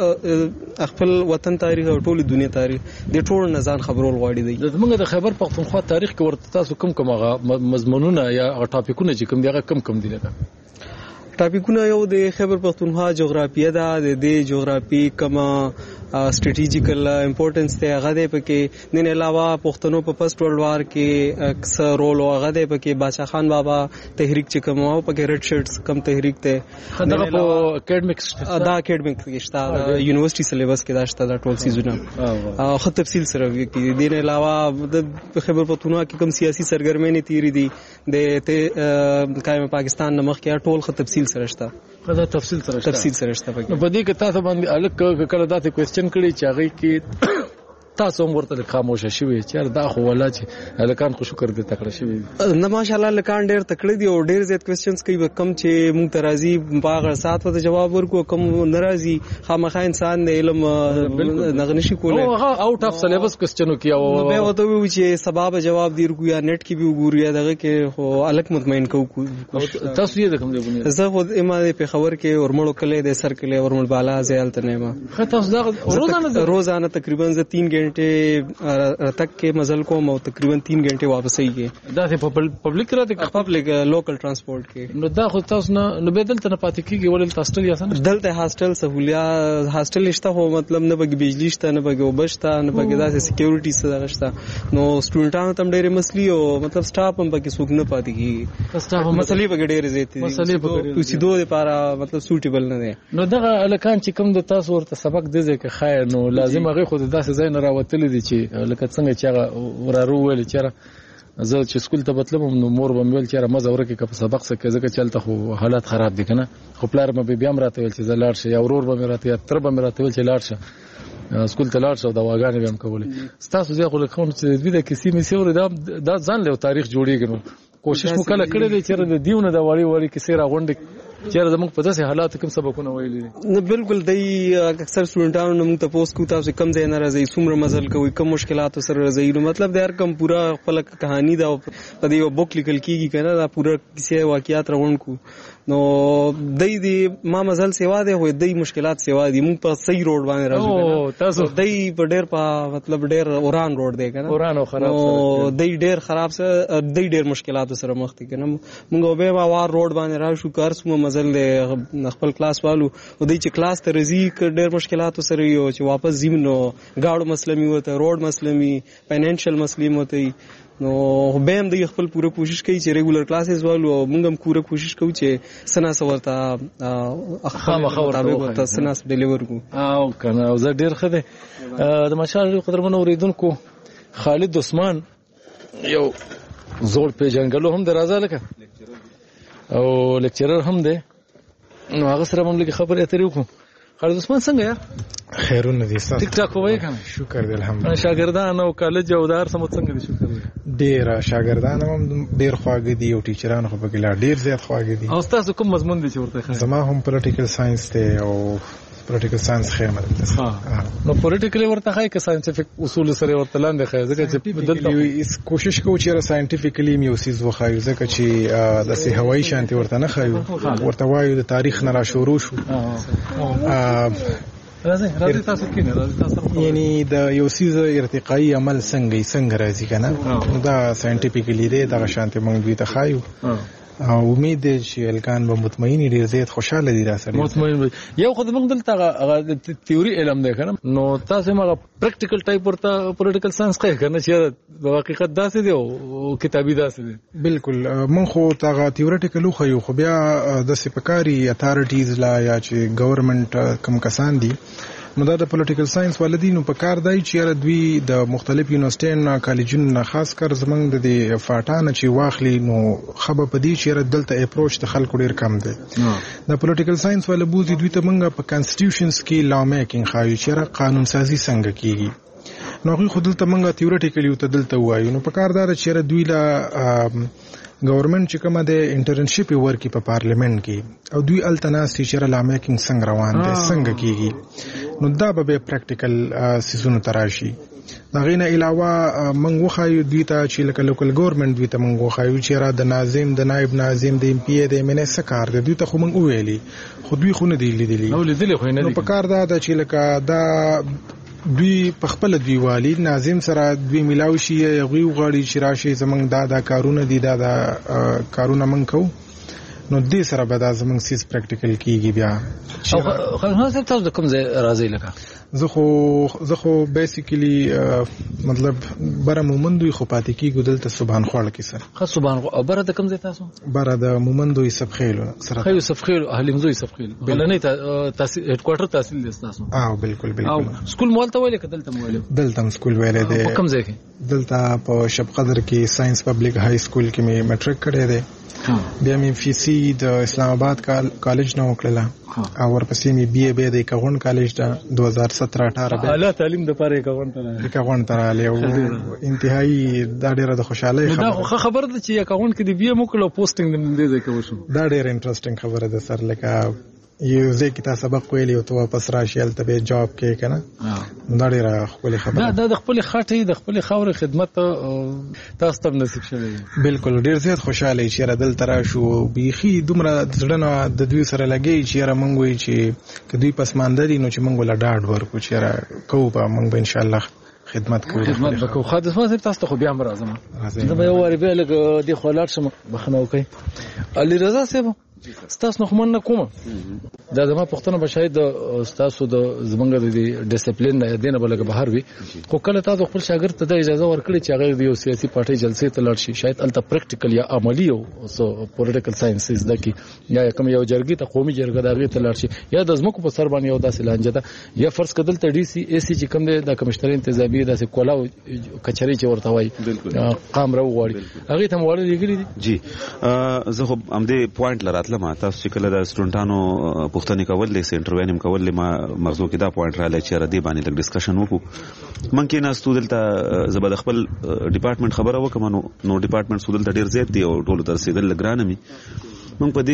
خپل وطن تاریخ او ټول دنیا تاریخ د ټول نزان خبرول غواړي دی. زمونږ د خیبر پختونخوا تاریخ کې ورته تاسو کوم کوم مضمونونه یا ټاپکونه چې کوم دی کم کم دي لکه ټاپکونه یو د خیبر پختونخوا جغرافیه ده د جغرافي کما سټریټیجیکل امپورټنس ته هغه دی پکې نه علاوه پښتنو په فرست ورلد وار کې اکثر رول هغه دی پکې بادشاہ خان بابا تحریک چې کوم او پکې ریډ شرټس کم تحریک ته دغه په اکیډمیکس دا اکیډمیک کې شته یونیورسيټي سلیبس کې دا شته دا ټول سیزونه او خو تفصیل سره کې دین علاوه د خیبر پختونخوا کې کوم سیاسي سرګرمۍ تیری دي د قائم پاکستان نمخ کې ټول خو تفصیل سره شته دا تفصیل سره شته تفصیل سره شته په دې کې تاسو باندې الک کله داسې کوېسچن کړي چې هغه کې تاسو هم ورته خاموشه شوي چې دا خو ولا چې الکان خو شکر دې تکړه شوي نه ماشاءالله الکان ډېر تکړه دي او ډېر زیات کوېسچنز کوي کم چې مونږ ته راځي باغ سات ته جواب ورکو کم ناراضي خامخا انسان د علم نغنشي کوله او هغه اوټ اف سلیبس کوېسچنو کې او به وته وی چې سبب جواب دی ورکو یا نت کې به وګوري دغه کې خو الک مطمئن کو تاسو یې کوم دی بنه زه خو ایمه په خبر کې ورمړو کله د سر کله ورمړ بالا زیالت نه ما تاسو دا روزانه روزانه تقریبا زه تین घंटे تک کې مزل کوم او تقریبا تین غنټه واپس ایږي دا په پبلک را دي پبلک لوکل ترانسپورت کې نو دا خو تاسو نه نو بدل ته نه پاتې کیږي ولل تاسو یا سن دلته هاستل سہولیات هاستل نشته هو مطلب نه بګ بجلی شته نه بګ وبشته نه بګ داسې سکیورټي سره شته نو سټوډنټانو تم ډېر مسلې او مطلب سټاف هم پکې سوق نه پاتې کیږي سټاف مسلې بګ ډېر زیاتې مسلې پکې چې دوه لپاره مطلب سوټیبل نه دي نو دغه الکان چې کوم د تاسو ورته سبق دی چې خیر نو لازم هغه خود داسې ځای نه راوتل دي چې لکه څنګه چې هغه ورارو ویل چې زه چې سکول ته بتلم نو مور به ویل چې مزه ورکه که په سبق څخه ځکه چلته خو حالات خراب دي کنه خو پلار مې بیا مرته ویل چې زه لاړ شم یا ورور به مرته یا تر به مرته ویل چې لاړ شم سکول ته لاړ شم دا واګانې به هم کولې تاسو زه خو لکه چې د دې کیسې مې سیور دا دا ځان له تاریخ جوړیږي نو کوشش وکړه کړې دي چې د دیونه دا وړي وړي کیسې راغونډه چیرې زموږ په داسې حالاتو کې سبقونه ویلي دي نه بالکل دای اکثر سټوډنټانو نو موږ ته پوس کو تاسو کم ځای نه راځي څومره مزل کوي کم مشکلات سره راځي نو مطلب د هر کم پورا خپل کہانی دا په دې بوک لیکل کیږي کنه دا پورا کیسه واقعیات روان کو نو دای دی ما مزل سیوا دی خو دای مشکلات سیوا دي موږ په صحیح روډ باندې راځو او تاسو دای په ډیر په مطلب ډیر اوران روډ دی کنه اوران او خراب سره دای ډیر خراب سره دای ډیر مشکلات سره مخ دي کنه موږ به وار روډ باندې راشو کار سمو مزل دی خپل کلاس والو او دای چې کلاس ته رزي ډیر مشکلات سره یو چې واپس زمینو گاړو مسلمي وته روډ مسلمي فاینانشل مسلې وته نو به هم د خپل پوره کوشش کوي چې ریګولر کلاسز والو او موږ هم پوره کوشش کوو چې سنا سورته خامخا ورته سنا ډیلیور کو او کنه او زه ډیر خده د مشال قدرمن اوریدونکو خالد عثمان یو زوړ پیژنګلو هم درازه لکه او لیکچرر هم دی نو هغه سره موږ لږ خبرې اترې وکړو. خالد عثمان څنګه یا خیرونه دي تاسو ټیک ټاک وای کنه شکر دی الحمدلله. شاګردان او کالج او دار سم څنګه دي شکر دی ډیر شاګردان هم ډیر خواږه دي او ټیچران خو په ګلا ډیر زیات خواږه دي. او تاسو کوم مضمون دي چې ورته خاص؟ زما هم پولیټیکل ساينس ته او پولیټیکل ساينس خیمه ده. ها نو پولیټیکل ورته خای که ساينټیفیک اصول سره ورته لاندې خای ځکه چې دلته کوشش کوو چې ساينټیفیکلی میو سیز وخایو ځکه چې د سي هوایي شانتي ورته نه خایو ورته وایو د تاریخ نه را شروع شو. راځي راځي تاسو کینه راځي تاسو یعنی د یو سیز ارتقایی عمل څنګه څنګه راځي کنه دا ساينټیفیکلی دی دا شانتي موږ دوی ته خایو او امید دی چې الکان به مطمئن ډیر زیات خوشاله دي را سره مطمئن یو خو موږ دلته تیوري علم دی کنه نو تاسو موږ پریکټیکل ټایپ ورته پولیټیکل ساينس کوي کنه چې د حقیقت داسې دی او کتابي داسې دی. بالکل مونږ خو تاغه تیورټیکل خو یو خو بیا د سپکاري اتارټیز لا یا چې ګورنمنت کم کسان دي نو دا د پولیټیکل ساينس والدینو په کار دی چې دوی د مختلف یونیورسيټونو کالجونو خاص کر زمنګ د فاټان چې واخلي نو خبر پدې چې دلته اپروچ د خلکو ډیر کم دی. د پولیټیکل ساينس ول بوزي دوی ته منګه په کانسټیټیوشنز کې لا میکینګ خایي چې قانون سازي څنګه کیږي نو خو دلته منګه تیورټیکلی ته دلته وایي نو په کار دا چې دوی لا گورنمنت چې کومه د انټرنشپ ورکی په پارلیمنت کې او دوی التناسي چې لا میکینګ څنګه روان دي څنګه کیږي نو دا به پریکټیکل سيزونو تراشي. دا غینه علاوه منغو خایو دوی ته چې لکه لوکل گورنمنت دوی ته منغو خایو چې را د ناظم د نائب ناظم د ام پی ای د منې سکار دوی ته خو منغو ویلي خو دوی خو نه دی لیدلی نو لیدلی خو نه نو په کار دا چې لکه دا دوی په خپل دوی والی ناظم سره دوی ملاوي شي یغوي غاړي چې راشي زمنګ دا دا کارونه دي دا دا کارونه من کو نو دې سره به دا زمنګ سیس پریکټیکل کیږي بیا. او خو نو تاسو د کوم ځای راځي لکه زه خو زه خو بیسیکلی مطلب بره مومندوی خو پاتې کیږي دلته سبحان خوړ کې سره خو سبحان او بره د کوم ځای تاسو بره د مومندوی سبخیلو سره خو سبخیلو اهلیمزوی سبخیلو بلنې تاسو هډ کوارټر تحصیل دي تاسو اه بالکل بالکل سکول مول ته ویل کدل ته مول دلته سکول ویلې دی په کوم ځای کې دلته په شب قدر کې ساينس پبلک های سکول کې مې میټریک کړی دی بیا مې فی سی د اسلام آباد کالج نه وکړله او ورپسې مې بی ای بی د کاغون کالج د دو هزار سترہ اٹھارہ اعلی تعلیم د پاره کاغون ته کاغون ته رالی او انتهایی دا ډیره د خوشاله خبره دا خبره ده چې کاغون کې د بی ای مکلو پوسټینګ د دې ځای کې وشو دا ډیره انټرېسټینګ خبره ده سر لکه یو ځکه چې تاسو سبق ویلی او ته واپس راشي الته به جاب کې کنه دا ډیره خپل خبره دا د خپل خاطر د خپل خاور خدمت تاسو ته نصیب شوی. بالکل ډیر زیات خوشاله چې را دل ترا شو بيخي دومره ځړنه د دوی سره لګي چې را مونږ وي چې کدی پسماندري نو چې مونږ ولا ډاډ ورکو چې را کوو به مونږ به ان شاء الله خدمت کوو خدمت وکړو. خاطر ما تاسو ته خو بیا راځم دا یو وری به لګ دی خولات شم بخنه وکي علي رضا صاحب ستاسو نو من کوم دا زما پښتنه بشاید ستاسو د زمنګ د ډیسپلین نه دینه بلګ بهر وي خو کله تاسو خپل شاګرد ته د اجازه ورکړي چې هغه د یو سیاسي پارټي جلسې ته لاړ شي شاید الته پریکټیکل یا عملی او سو پولیټیکل ساينسز دکی یا کوم یو جرګي ته قومي جرګه دغه ته لاړ شي یا د زمکو په سر باندې یو داسې لانجه ده یا فرض کدل ته ډي سي اي سي چې کوم د کمشنر انتظامی داسې کولاو کچري چې ورته وای قام راو غواړي هغه ته وړل لګري دي. جی زه خو ام دې پوینټ لراتله ما تاسو چې کله د سټوډنټانو پوښتنې کول لې انټروینم کول ما مغزو کې دا پوینټ را لای چې را دې باندې لږ ډسکشن وکړو من کې نه ستودل ته زبر خپل ډپارټمنټ خبره وکم نو نو ډپارټمنټ ستودل ته ډیر زیات دی او ټول تر سیدل لګرانه می من په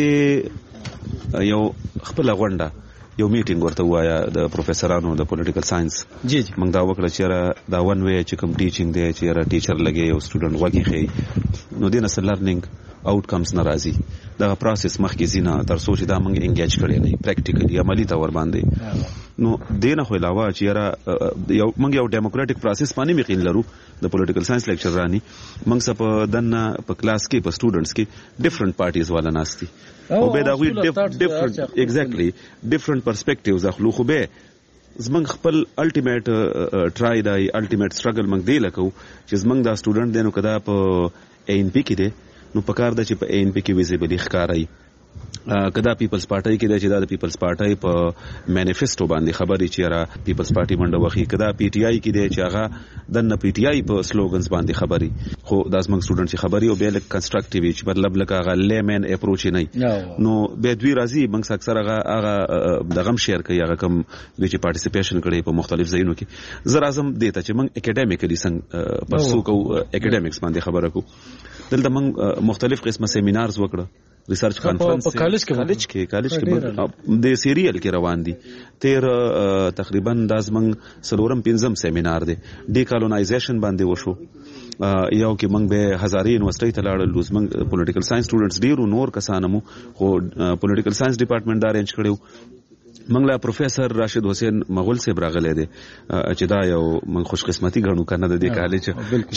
دې یو خپل غونډه یو میټینګ ورته وایا د پروفیسورانو د پولیټیکل ساينس جی جی موږ دا وکړه چې دا ون وی چې کوم ټیچینګ دی چې را ټیچر لګي او سټوډنټ وګي خي نو دینه سره لرنینګ آوټکمز ناراضي دا پروسس مخکې زینا تر سوچ دا موږ انګیج کړی نه پریکټیکلی عملی تور باندې نو دینه خو علاوه چې یاره یو موږ یو ډیموکراټیک پروسس باندې مقین لرو د پولیټیکل ساينس لیکچر رانی موږ سپ دنه په کلاس کې په سټوډنټس کې ډیفرنٹ پارټیز والا ناشتي او به دا وی ډیفرنٹ ایگزیکټلی ډیفرنٹ پرسپیکټیوز اخلو خو به زمنګ خپل الټیمیټ ټرای دای الټیمیټ سټرګل موږ دی لکو چې زمنګ دا سټوډنټ دینو کدا په ای ان پی کې دی نو پکار د چې په ای ان پی کې ویزیبلی ښکارای کدا پیپلز پارټي کې د چې د پیپلز پارټي په مینیفیسټو باندې خبري چې را پیپلز پارټي منډه وخی کدا پی ټی آی کې د چې هغه د نه پی ټی آی په سلوګنز باندې خبري خو د زمنګ سټوډنټ چې خبري او به لک کنستراکټیو چې مطلب لکه هغه لیمن اپروچ نه نو به دوی راځي موږ اکثر هغه هغه د غم شیر کوي هغه کم دوی چې پارټیسیپیشن کړي په مختلف ځایونو کې زر اعظم دیته چې موږ اکیډمیکلی څنګه پرسو کو اکیډمیکس باندې خبره کو دلته موږ مختلف قسمه سیمینارز وکړه ریسرچ کانفرنس په کالج کې کالج کې کالج کې د سیریل کې روان دي تیر تقریبا د زمنګ سلورم پنځم سیمینار دی ډیکالونایزیشن باندې وشو یو کې موږ به هزارې یونیورسيټي ته لاړل زمنګ پولیټیکل ساينس سټوډنټس ډیرو نور کسانمو خو پولیټیکل ساينس ډپارټمنټ دا ارینج کړو منګلا پروفیسور راشد حسین مغول صاحب راغله دي چې دا یو من خوش قسمتي غنو کنه د دې کالج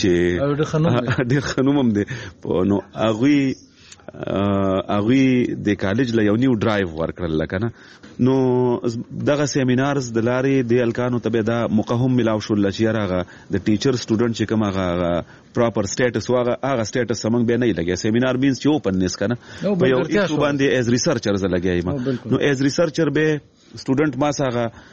چې ډېر خنومم دي نو اغوی اغوی د کالج له یو نیو ډرایو ورکړل لکنه نو دغه سیمینارز د لارې د الکانو ته دا مقهم ملاو شو لچې راغه د ټیچر سټوډنټ چې کوم هغه پراپر سټیټس واغه هغه سټیټس سمنګ به نه لګي سیمینار مینز چې اوپن نس کنه په یو ایشو باندې ایز ریسرچرز لګي نو ایز ریسرچر به سټوډنټ ما سره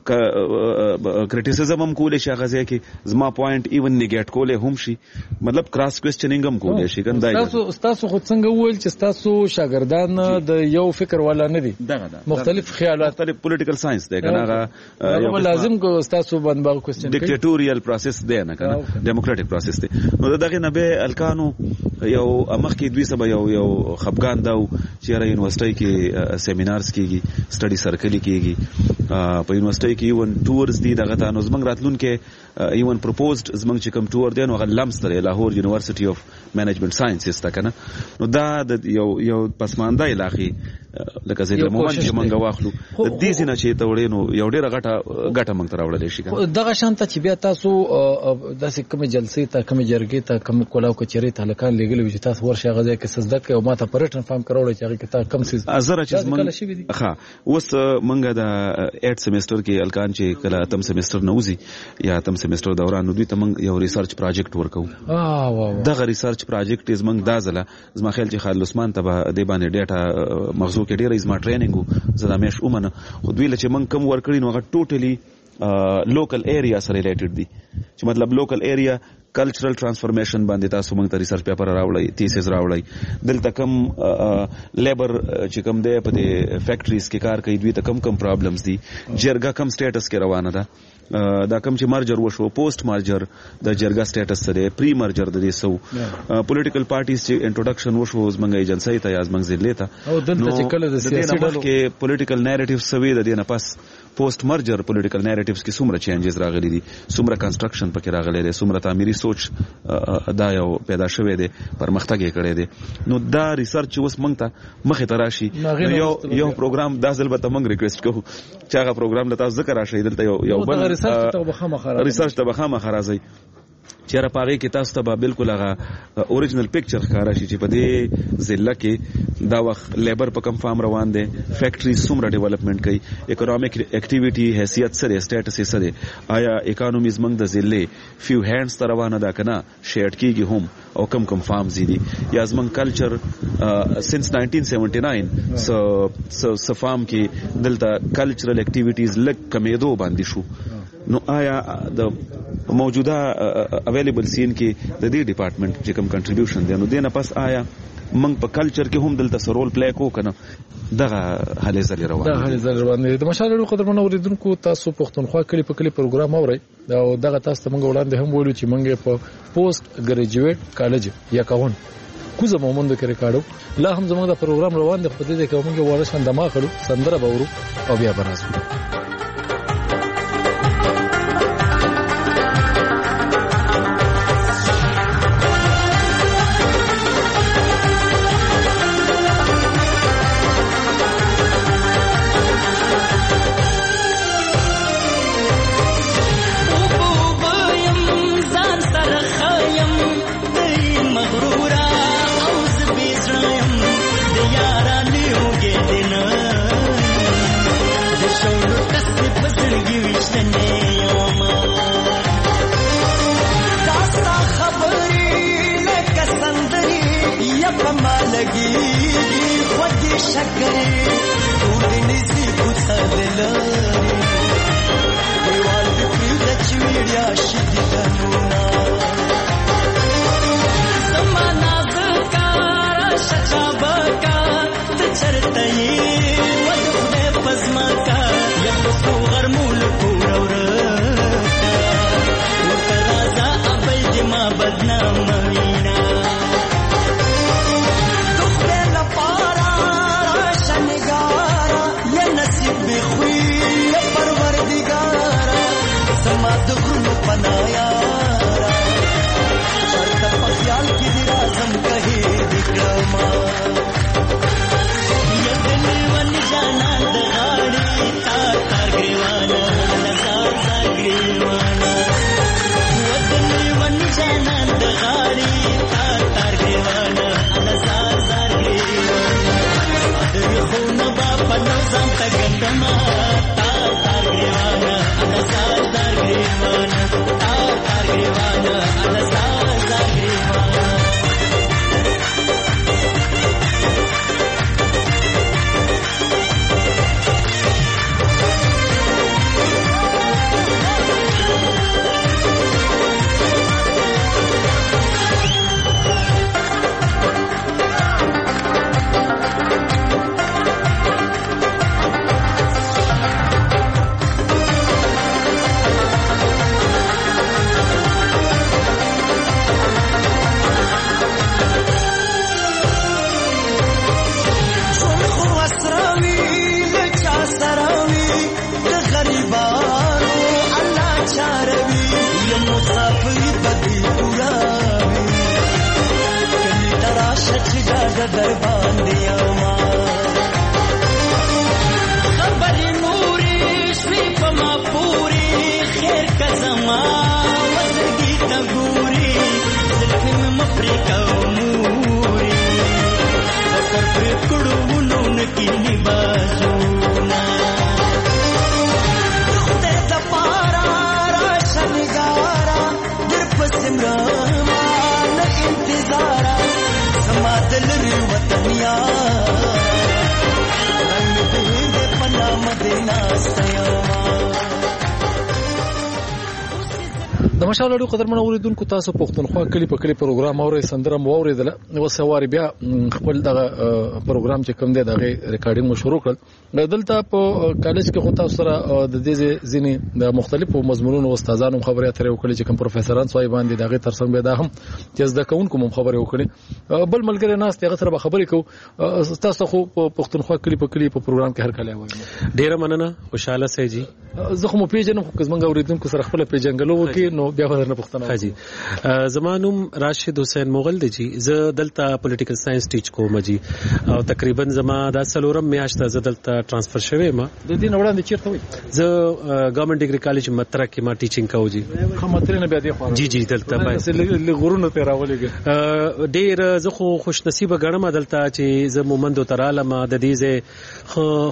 کریټیسزم هم کولې شي هغه ځکه چې زما پوینټ ایون نیګیټ کولې هم شي مطلب کراس کوېسچنینګ هم کولې شي کنده تاسو تاسو خود څنګه وویل چې تاسو شاګردان د یو فکر والا نه دي مختلف خیالات مختلف پولیټیکل ساينس دی کنه هغه یو لازم کو تاسو باندې باغ کوېسچن ډیکټیټوریال پروسس دی نه کنه ډیموکراټیک پروسس دی نو دغه نه به الکانو یو امخ کې دوی سبا یو یو خفقان دا چې را یونیورسيټي کې سیمینارز کیږي سټډي سرکل کیږي په یونیورسيټي کې ایون ټورز دي دغه تاسو زمنګ راتلون کې ایون پروپوزډ زمنګ چې کوم ټور دی نو هغه لمس تر لاهور یونیورسيټي اف منیجمنت ساينسز تا کنه نو دا د یو یو پسمانده علاقې لکه زه مومن چې مونږ واخلو د دې ځنه چې ته وړې نو یو ډېر غټه غټه مونږ تر وړلې شي کنه دغه شان ته چې بیا تاسو داسې کوم جلسې ته کوم جرګې ته کوم کولاو کچري ته لکان لګل چې تاسو ورشه غځي کې سزده کوي او ماته پرټن فارم کراوړي چې هغه کې کم سیز ازره چې مونږ ښه اوس مونږ د اټ سیمستر کې الکان چې کله تم سیمستر نوزي یا تم سیمستر دوران نو دوی ته مونږ یو ریسرچ پروجیکټ ورکو دغه ریسرچ پروجیکټ از مونږ دازله زما خیال چې خالد عثمان ته د باندې ډیټا مغزو کې ډیره از ما ټریننګ زدا مېش اومنه خو دوی لچې مونږ کم ورکړی نو هغه ټوټلی لوکل ایریا سره ریلیټډ دي چې مطلب لوکل ایریا کلچرل ترانسفورمیشن باندې تاسو موږ ته ریسرچ پیپر راوړی تیسیس راوړی دلته کم لیبر چې کم دی په دې فیکټریز کې کار کوي دوی ته کم کم پرابلمز دي جرګه کم سټیټس کې روانه ده دا کم چې مرجر وشو پوسټ مرجر د جرګه سټیټس سره پری مرجر د دې سو پولیټیکل پارټیز چې انټروډکشن وشو زمنګ ایجنسی ته یا زمنګ ضلع ته او دلته چې کله د سیاسي ډلو کې پولیټیکل نیریټیو سوي د دې نه پس پوسټ مرجر پولیټیکل نیریټیوز کې څومره چینجز راغلي دي څومره کنسټرکشن پکې راغلي دي څومره تعمیري سوچ دا یو پیدا شوی دی پرمختګ یې کړی دی نو دا ریسرچ اوس موږ ته مخې ته راشي یو یو پروګرام دا ځل به ته موږ ریکویسټ کوو چې هغه پروګرام له تاسو ذکر راشي دلته یو یو بل ریسرچ ته به خامخا راځي چیرې پاره کې تاسو ته به بالکل هغه اوریجنل پکچر ښکارا شي چې په دې ضلع کې دا وخت لیبر په کم فارم روان دي فیکټریز څومره ډیولپمنٹ کوي اکونومیک اکټیویټي حیثیت سره سټیټس سره آیا اکانومیز موږ د ضلع فیو هینډز ته روانه ده کنه شیډ کیږي هم او کم کم فارمز دي یا زمنګ کلچر سنس نائنٹین سیونٹی نائن سو سو فارم کې دلته کلچرل اکټیویټیز لک کمیدو باندې شو نو آیا د موجوده اویلیبل سین کې د دې ډپارټمنټ چې کوم کنټریبیوشن دی نو دینه پس آیا موږ په کلچر کې هم دلته سرول پلی کو کنه دغه حالې زلي روان دي حالې زلي روان دي د مشالو قدرمن اوریدونکو تاسو پښتونخوا کلی په کلی پروګرام اورئ او دغه تاسو ته موږ وړاندې هم ویلو چې موږ په پوسټ ګریجویټ کالج یا کاون کوزه مومند کې ریکارډو لا هم زموږ د پروګرام روان دي خو دې کې موږ ورسره دما کړو سندره باورو او بیا برازو پما لګي وږي شکرې ټول نزي کوڅه دلاري دیوال دې د چويړیا شدیدونه زمانہ زکار شچابکا تچرتې ودخه پزماکا یم سو غرمول پورور وترازا ابي ما بدنام وینا دخه لپارا شنګارا یا نصیب بخوی پروردگارا زما دغرو پنایا شرط پخیال کی دی رازم کہی دکرما یدنی ون جانا دغاڑی تا تا گریوانا نزار تا گریوانا یدنی ون جانا دغاڑی تا تا گریوانا نزار تا گریوانا ادوی خون باپا نوزان تا گندما تا تا گریوانا نزار تا گریوانا تا تا گریوانا نزار تا گریوانا در باندې ما خبرې نورې شوي په ما پورې خیر که زما وزرګي ته ګوري زلفې مې مه پرېږده مورې سر پرې کړو ونو نه کیني بازونه خدای دپاره راشه نګاره در پسې مرمه نه انتظاره زما دلري وطن یاره رنګ دې دې پنا مدینه سیما د مشال اړو قدرمن اوریدونکو تاسو پښتونخوا کلی په کلی پروګرام اوري سندره مو اوریدله نو سواری بیا خپل دغه پروګرام چې کوم دی دغه ریکارډینګ مو شروع کړ دلته په کالج کې خو تاسو سره د دې ځینې د مختلفو مضمونونو استادانو خبرې اترې وکړي چې کوم پروفیسوران سوای باندې دغه ترڅنګ به دا هم چې زده کوونکو هم خبرې وکړي بل ملګری ناس ته غتر به خبرې کو تاسو خو پښتونخوا کلی په کلی په پروګرام کې هر کله وایي ډیره مننه خوشاله سي جی زه خو مو پیژنم خو زمونږ اوریدونکو سره خپل پیژنګلو وکي نو بیا ورنه پښتنه حاجی زمانوم راشد حسین مغل دی جی زه دلته پولیټیکل ساينس ټیچ کوم جی او تقریبا زما د سلورم میاشت ز دلته ترانسفر شوی ما د دې وړاندې چیرته وي زه ګورنمنت ډیګري کالج مترا کې ما ټیچینګ کوم جی خمتره نه بیا دی خو جی جی دلته باید لغورونو ته راولېږي ډیر زه خو خوش نصیب غړم دلته چې زه مومند تراله ما د دې زه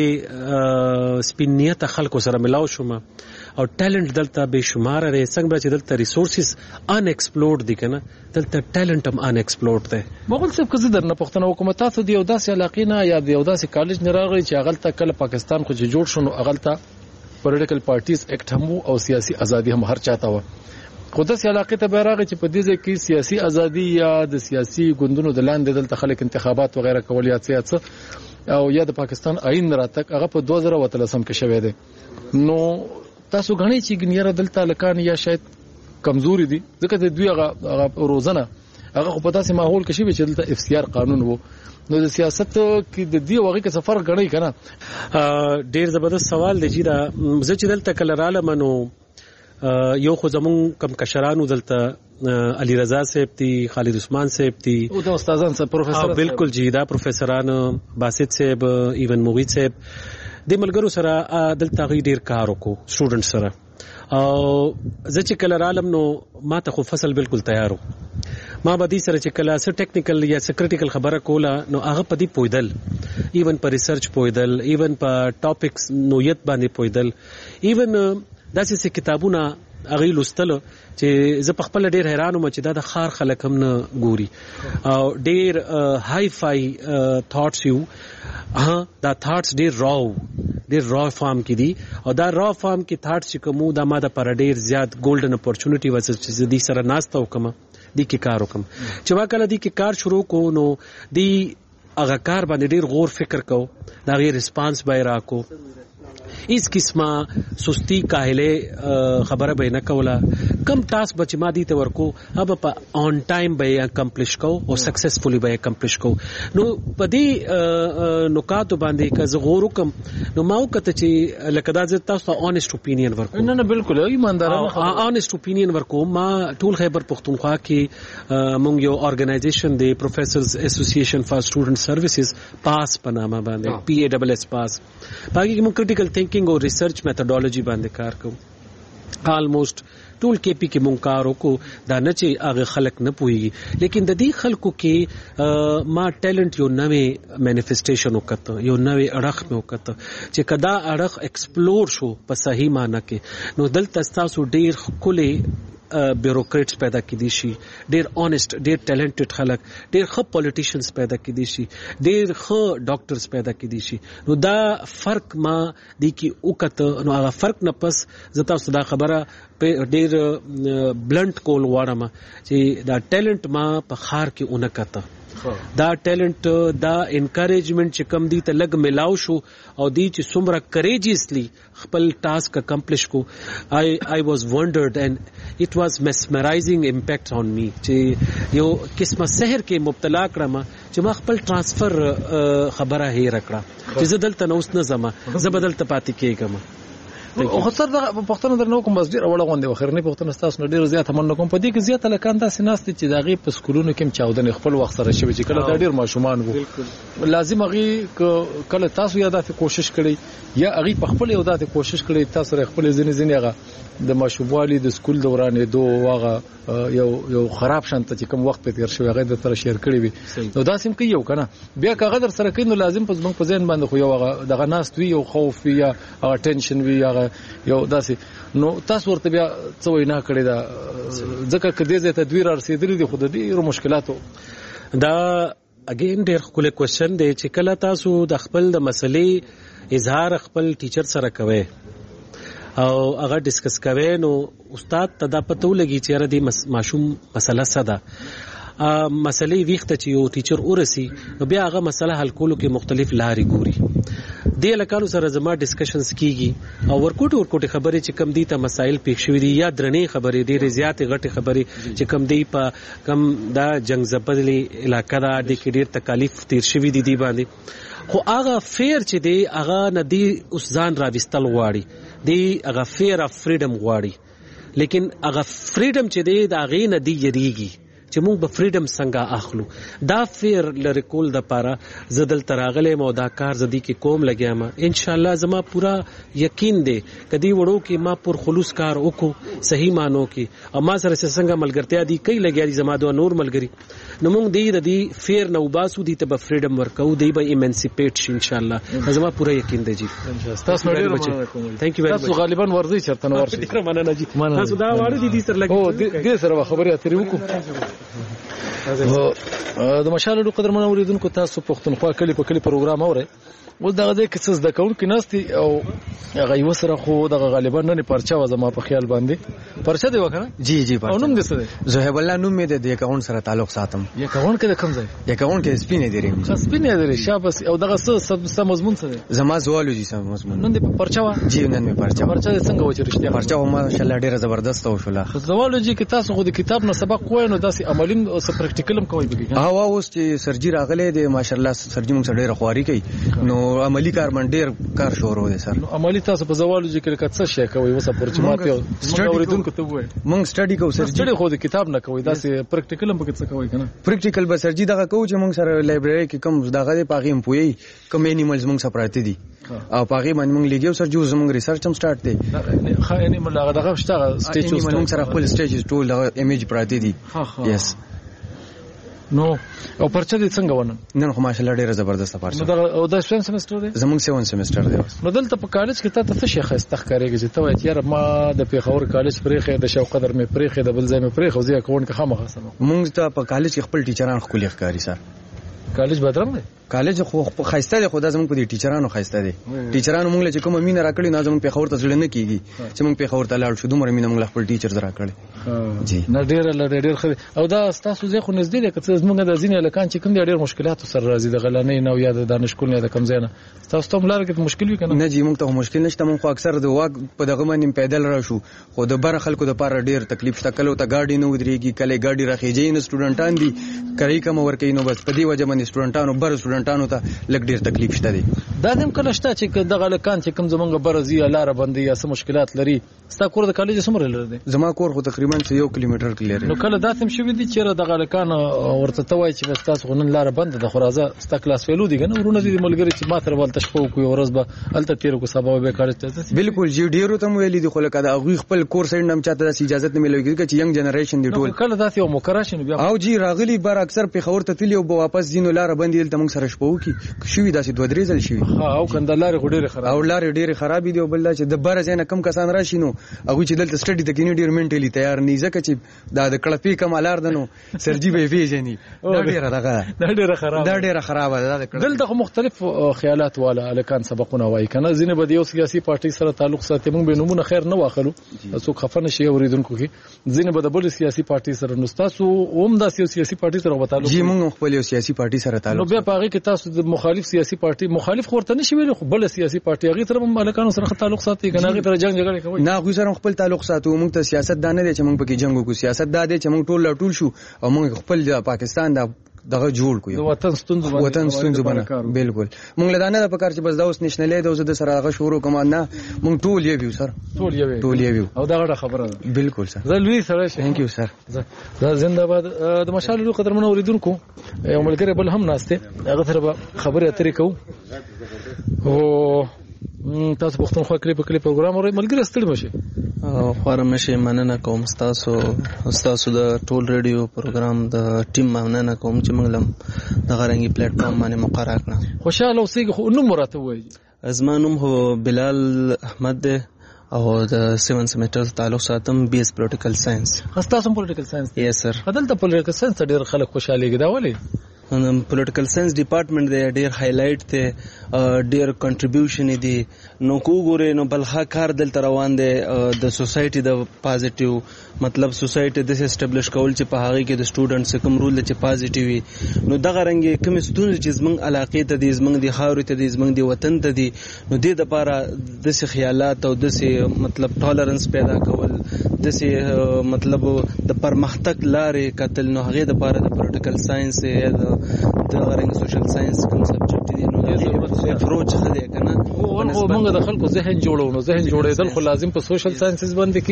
خولي سپینیت خلکو سره ملاو شوم او ټالنت دلته به شمار لري څنګه چې دلته ریسورسز ان ایکسپلورډ دي کنه دلته ټالنت هم ان ایکسپلورډ دی مغول صاحب کزه درنه پښتنه حکومت تاسو دی یو داسې علاقې نه یا دی یو داسې کالج نه راغلی چې اغلته کله پاکستان خو چې جوړ شونه اغلته پولیټیکل پارټیز اکټ هم او سیاسي ازادي هم هر چاته و خو داسې علاقې ته بیرغه چې په دې کې سیاسي ازادي یا د سیاسي ګوندونو د لاندې دلته خلک انتخابات وغیرہ کول یا څه او یا د پاکستان آئین راتک هغه په دوه زره وتلسم کې شوی دی نو تاسو غنی چې ګنیره دلته لکان یا شاید کمزوري دي ځکه د دوی هغه روزنه هغه په تاسو ماحول کې شي چې دلته اف سی آر قانون وو نو د سیاست کې د دې وغه کې سفر غنی کنه ډیر زبردست سوال دی چې دا زه چې دلته کله رااله منو یو خو زمون کم کشرانو دلته علي رضا صاحب تي خالد عثمان صاحب تي او د استادان سره پروفیسور بالکل جی دا پروفیسوران باسط صاحب ایون موغید صاحب د ملګرو سره دلته غي ډیر کار وکړو سټوډنټ سره او زه چې کله رالم نو ما ته خو فصل بالکل تیارو ما به دې سره چې کله څه ټیکنیکل یا څه کریټیکل خبره کوله نو هغه په دې پویدل ایون په ریسرچ پویدل ایون په ټاپکس نویت باندې پویدل ایون داسې څه کتابونه هغه لستل چې زه په خپل ډیر حیران وم چې دا د خار خلک هم نه ګوري او ډیر هاي فاي ثاټس یو ها دا ثاټس ډیر راو ډیر را فارم کې دي او دا را فارم کې ثاټس چې کومو دا ماده پر ډیر زیات ګولډن اپورچونټي وځي چې دې سره ناسته وکم دې کې کار وکم چې ما کله دې کې کار شروع کو نو دې هغه کار باندې ډیر غور فکر کو دا غیر ریسپانس به راکو اس قسمه سستی کاهله خبره به نه کوله کم ټاسک بچ ما دي ته ورکو اب په اون ټایم به اکمپلیش کو او سکسسفلی به اکمپلیش کو نو په دې نکات باندې که زه غور وکم نو ما وکړه چې لکه دا زه تاسو ته اونست اپینین ورکو نه نه بالکل ایماندارانه اونست اپینین ورکو ما ټول خیبر پختونخوا کې مونږ یو ارګنایزیشن دی پروفیسرز اسوسییشن فار سټوډنټ سرویسز پاس په نامه باندې پی ای ډبل ایس پاس باقي کې مونږ کریټیکل تھنکینګ او ریسرچ میتھډالوجي باندې کار کوو آلموست ټول کې پی کې مونږ کار وکړو دا نه چې هغه خلک نه پوهیږي لیکن د دې خلکو کې ما ټیلنٹ یو نوې مینیفیسټیشن وکړ یو نوې اړخ مې وکړ چې کدا اړخ ایکسپلور شو په صحیح معنی کې نو دلته تاسو ډیر خولي بیوروکریټس پیدا کړي شي ډیر اونست ډیر ټیلنټډ خلک ډیر ښه پولیټیشنز پیدا کړي شي ډیر ښه ډاکټرز پیدا کړي شي نو دا فرق ما دی کې وکړه نو هغه فرق نه پس زه تاسو دا خبره په ډیر بلنټ کول غواړم چې دا ټیلنٹ ما په خار کې اونکته دا ټیلنٹ دا انکریجمنٹ چې کم دی ته لګ ملاو شو او دی چې څومره کریجیسلی خپل ټاسک اکمپلیش کو آی آی واز ونډرډ اینڈ اٹ واز میسمرایزینګ امپیکټ آن می چې یو قسمه سحر کې مبتلا کړم چې ما خپل ټرانسفر خبره هیر کړه چې زه دلته نو اوس نه زما زه بدلته پاتې کېږم او خطر د پښتون درنو کوم بس ډیر وړه غونډه وخرنی پښتون تاسو ډیر زیات مننه کوم په دې کې زیات لکان تاسو ناست چې دغه په سکولونو کې چاودنې خپل وخت سره شوی چې کله دا ډیر ماشومان وو لازم غي کله تاسو یادافه کوشش کړئ یا غي په خپل یادافه کوشش کړئ تاسو خپل ځینې ځینې هغه د ماشوموالي د سکول دورانې دوه واغه یو یو خراب شانته چې کوم وخت په تیر شوی هغه د سره شیر کړی وي نو دا سم کې یو کنه بیا کاغه در سره کینو لازم په ځمن په ځین باندې خو یو دغه ناست وی یو خوف وی یا ټینشن وی یا یو داسې نو تاسو ورته بیا څه وینا کړی دا ځکه کدی زه ته دوی را رسیدلی دي خو د ډیرو مشکلاتو دا اگین ډیر خپل کوېسچن دی چې کله تاسو د خپل د مسلې اظهار خپل ټیچر سره کوي او هغه ډیسکس کوي نو استاد ته دا پته ولګي چې را دي ماشوم مسله صدا مسلې ویخته چې یو ټیچر ورسي نو بیا هغه مسله حل کولو کې مختلف لارې ګوري د لکانو سره زما ډیسکشنز کیږي او ورکوټ ورکوټ خبرې چې کم دي ته مسایل پیښ شوي دي یا درنې خبرې ډېرې زیاتې غټې خبرې چې کم دی په کم دا جنگ زبدلي علاقه دا د کې ډېر تکالیف تیر شوي دي دی باندې خو هغه فیر چې دی هغه نه دی اوس ځان راوستل غواړي دی هغه فیر اف فریډم غواړي لیکن هغه فریډم چې دی دا غي نه دی یریږي چې موږ به فریډم څنګه اخلو دا فیر لری کول د پاره زدل تراغله مو دا کار زدي کې کوم لګیام ان شاء الله زما پورا یقین دی کدی وړو کې ما پر خلوص کار وکړو صحیح مانو کې او ما سره څنګه ملګرتیا دی کای لګیاري زما دوه نور ملګری نو موږ دی د دې فیر نو باسو دی ته به فریډم ورکو دی به ایمنسیپیټ شي ان شاء الله زما پورا یقین دی جی تاسو ډیر مننه ثانک یو ویری تاسو غالبا ورزي چرته نو ورشي ډیر مننه جی تاسو دا واړه دي دې سره لګي او دې سره خبرې اترې وکړو د مشالو قدر منو اوریدونکو تاسو پښتونخوا کلی په کلی پروګرام اورئ ول دغه د کیسز د کون کې ناستي او هغه یو سره خو دغه غالبا نه پرچا و زما په خیال باندې پرچا دی وکنه جی جی او نوم دې څه دی زهیب الله نوم مې د اکاونټ سره تعلق ساتم اکاونټ کې د کوم ځای اکاونټ کې سپینې دی ریم خاص سپینې دی شابه او دغه څه څه مضمون څه دی زما زوالوجي سم مضمون نن دې پرچا و جی نن مې پرچا پرچا څنګه و چې رښتیا پرچا و ماشاءالله ډیره زبردست او شولا زوالوجي کې تاسو خو د کتاب نه سبق وای نو داسې عملی او پریکټیکل هم کوي بګی ها اوس چې سرجری راغله د ماشاءالله سرجری موږ سره ډیره خواري کوي نو عملی کار من ډیر کار شروع دي سر نو عملی تاسو په زوالوجي کې څه شي کوي وسه پرچمات یو اوریدونکو ته وای موږ سټډي کوو سرجری خو د کتاب نه کوي داسې پریکټیکل هم پکې څه کوي کنه پریکټیکل به سرجری دغه کوو چې موږ سره لایبرری کې کوم دغه پاغیم پوي کوم انیملز موږ سره پراته دي او پاغي باندې موږ لګیو سر جو زموږ ریسرچ هم سٹارټ دي خا یعنی موږ دغه شته سټیجز موږ سره خپل سټیجز ټول دغه ایمیج پراته دي یس نو او پرچه دې څنګه ونه نن خو ماشاءالله ډیره زبردست پرچه نو دا او دا سیم سمستر دی زمونږ سیون سمستر دی نو دلته په کالج کې تا ته څه شي خسته ښکارېږي چې ته وایې یاره ما د پیښور کالج پرېښی د شوق قدر مې پرېښی د بل ځای مې پرېښی زه اکاونټ کې خامخا سم مونږ ته په کالج کې خپل ټیچران ښکلي ښکاري سر کالج بدرنګ دی کالج خو خاصه دی خدا زموږ په دې ټیچرانو خاصه دي ټیچرانو موږ له کومه مینه راکړي نه زموږ په خور ته ځل نه کیږي چې موږ په خور ته لاړ شو دومره مینه موږ خپل ټیچر راکړي جی نه ډیر له ډیر خو او دا تاسو زه خو نږدې ده که زموږ د ځینې لکان چې کوم ډیر مشکلات سره راځي د غلانې نو یا د دانشکول نه د کم ځای نه تاسو ته ملار کې مشکل وي کنه نه جی موږ ته مشکل نشته موږ خو اکثر د واک په دغه باندې پیدل را شو خو د بار خلکو د پاره ډیر تکلیف شته کله ته گاډي نه ودرېږي کله گاډي راخېږي نه سټوډنټان دي کړي کوم ورکې نو بس په دې وجه باندې سټوډنټانو بر سټوډنټانو ته لګ ډیر تکلیف شته دي دا هم کله شته چې دغه لکان چې کوم زمونږ برزي لار باندې یا څه مشکلات لري ستا کور د کالج څومره لري دی زما کور خو تقریبا یو کیلومتر کې لري نو کله دا هم شوی دي چې دغه لکان ورته توای چې بس تاسو غنن لار بند د خرازه ستا کلاس فیلو دي کنه ورونه دي ملګری چې ما تر ول تشپو کوی ورځ به الته تیر کو سبا به کار ته بالکل جی ډیرو ته ویلي دي خو لکه دا غوی خپل کور سره نم چاته د اجازه نه ملوي چې ینګ جنریشن دی ټول کله داسې یو مکراشن بیا او جی راغلی بار اکثر په خور ته تلی او واپس دینو لار باندې دلته موږ سره شپو کی شوی داسې دوه درې ځل شوی ها او کندلار غډيره خراب او لار ډیره خراب دي او بل چې د بار ځای نه کم کسان راشي نو هغه چې دلته سټډي ته کینی ډیر منټلی تیار نه ځکه چې دا د کړپی کمالار دنو سرجی به پیژني دا ډیره دغه دا ډیره خراب دا ډیره خراب ده دلته مختلف خیالات والا الکان سبقونه وای کنه ځینې به یو سیاسي پارټي سره تعلق ساتي موږ به نمونه خیر نه واخلو څوک خفن شي اوریدونکو کې ځینې به د بل سیاسي پارټي سره نو تاسو هم د سیاسي پارټي سره وتعلق جی موږ خپل یو سیاسي پارټي سره تعلق نو بیا پاره کې تاسو د مخالف سیاسي پارټي مخالف ورته نشي ویل خو بل سیاسي پارټي هغه سره هم الکانو سره تعلق ساتي کنه هغه سره جنگ جګړه کوي نه غو سره خپل تعلق ساتو موږ ته سیاست دانه دي چې موږ پکې جنگ وکړو سیاست دا دي چې موږ ټول ټول شو او موږ خپل پاکستان دا دغه جوړ کوی وطن ستونزو باندې وطن ستونزو باندې بالکل مونږ لدانه د پکار چې بس دا اوس نشنلې د اوس د سره هغه شروع کوم نه مونږ ټول یې ویو سر ټول یې ویو ټول یې ویو او دا غړه خبره ده بالکل سر زه لوی سره شه ثانک یو سر زه زنده باد د مشال لو قدر من اوریدونکو یو ملګری بل هم ناشته هغه سره خبره اترې کو او تاسو پښتونخوا کلی په کلی پروګرام اورئ ملګری ستړي مشه خورم شي مننه کوم تاسو تاسو د ټول ریډیو پروګرام د ټیم مننه کوم چې موږ لم د غرنګي پلیټ فارم باندې مقرره کړه خوشاله اوسئ خو نو مرته وایي زما نوم هو بلال احمد ده او د سیون سیمسټر تعلق ساتم بي اس پولیټیکل ساينس تاسو پولیټیکل ساينس یس سر بدلته پولیټیکل ساينس ډېر خلک خوشاله کېدا ولې پولیټیکل ساينس ډپارټمنټ دی ډیر هایلایټ ته ډیر کنټریبیوشن دی نو کو ګوره نو بلخا کار دلته روان دی د سوسايټي د پازیټیو مطلب سوسايټي د اسټابلیش کول چې په هغه کې د سټوډنټس کوم رول چې پازیټیو وي نو دغه رنګ کوم ستونزې چې زمنګ علاقې ته دي زمنګ د خاورې ته دي زمنګ د وطن ته دي نو د لپاره د څه خیالات او د څه مطلب ټالرنس پیدا کول د څه مطلب د پرمختګ لارې کتل نو هغه د لپاره د پولیټیکل ساينس یا د غرنګ سوشل ساينس کوم سبجیکټ دي نو هغه اپروچ خدای کنه او موږ د خلکو ذهن جوړو نو ذهن جوړېدل خو لازم په سوشل ساينسز باندې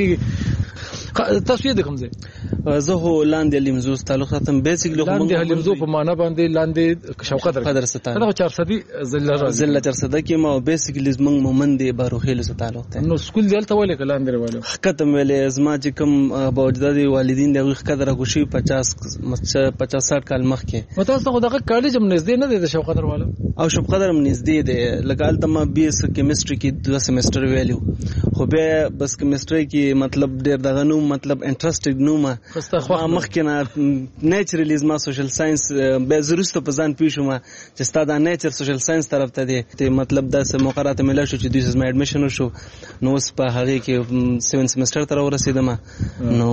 کیږي تاسو یې د کوم ځای زه هو لاندې لیمزو تعلق ساتم بیسیکلی خو موږ لیمزو په معنا باندې لاندې شوق قدر قدر ستاره دا چار صدی زله زله چار صدی کې ما بیسیکلی موږ مومند باروخیل سره تعلق ته نو سکول دلته ولې کلاندې روانو ختم ویلې زما چې کوم باوجداد والدین دغه قدر غوشي پچاس پچاس ساठ کال مخکې متاسو خو دغه کالج هم نږدې نه دی د شوق قدر والا او شوق قدر هم نږدې دی لکه الته ما بي اس کیمستري کې دوه سیمستر ویلو خو به بس کیمستري کې مطلب ډېر دغه نو مطلب انټرېسټډ نو ما مخکې نه نیچرلیز ما سوشل ساينس به زروسته په ځان پیښوم چې ستاسو د نیچر سوشل ساينس طرف ته دی ته مطلب د سم مقررات مله شو چې دوی سم اډمیشن وشو نو اوس په هغه کې سیون سیمستر تر ورسېدم نو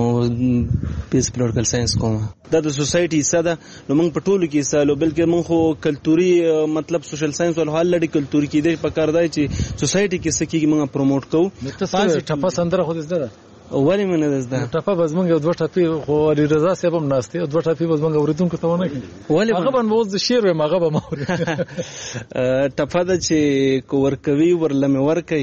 پیس پولیټیکل ساينس کوم دا د سوسايټي ساده نو موږ په ټولو کې سالو بلکې موږ خو کلتوري مطلب سوشل ساينس ول حل لري کلتوري کې دی په کار دی چې سوسايټي کې سکیږي موږ پروموټ کوو تاسو ټپه سندره خو دې ده ولی منه ده ټپه بزمنګ یو دوه ټپې خو علي رضا صاحب هم ناشته دوه ټپې بزمنګ اوریدونکو ته ونه کی ولی هغه باندې وځ شیر مغه به مور ټپه ده چې کو ور کوي ورلمه ور کوي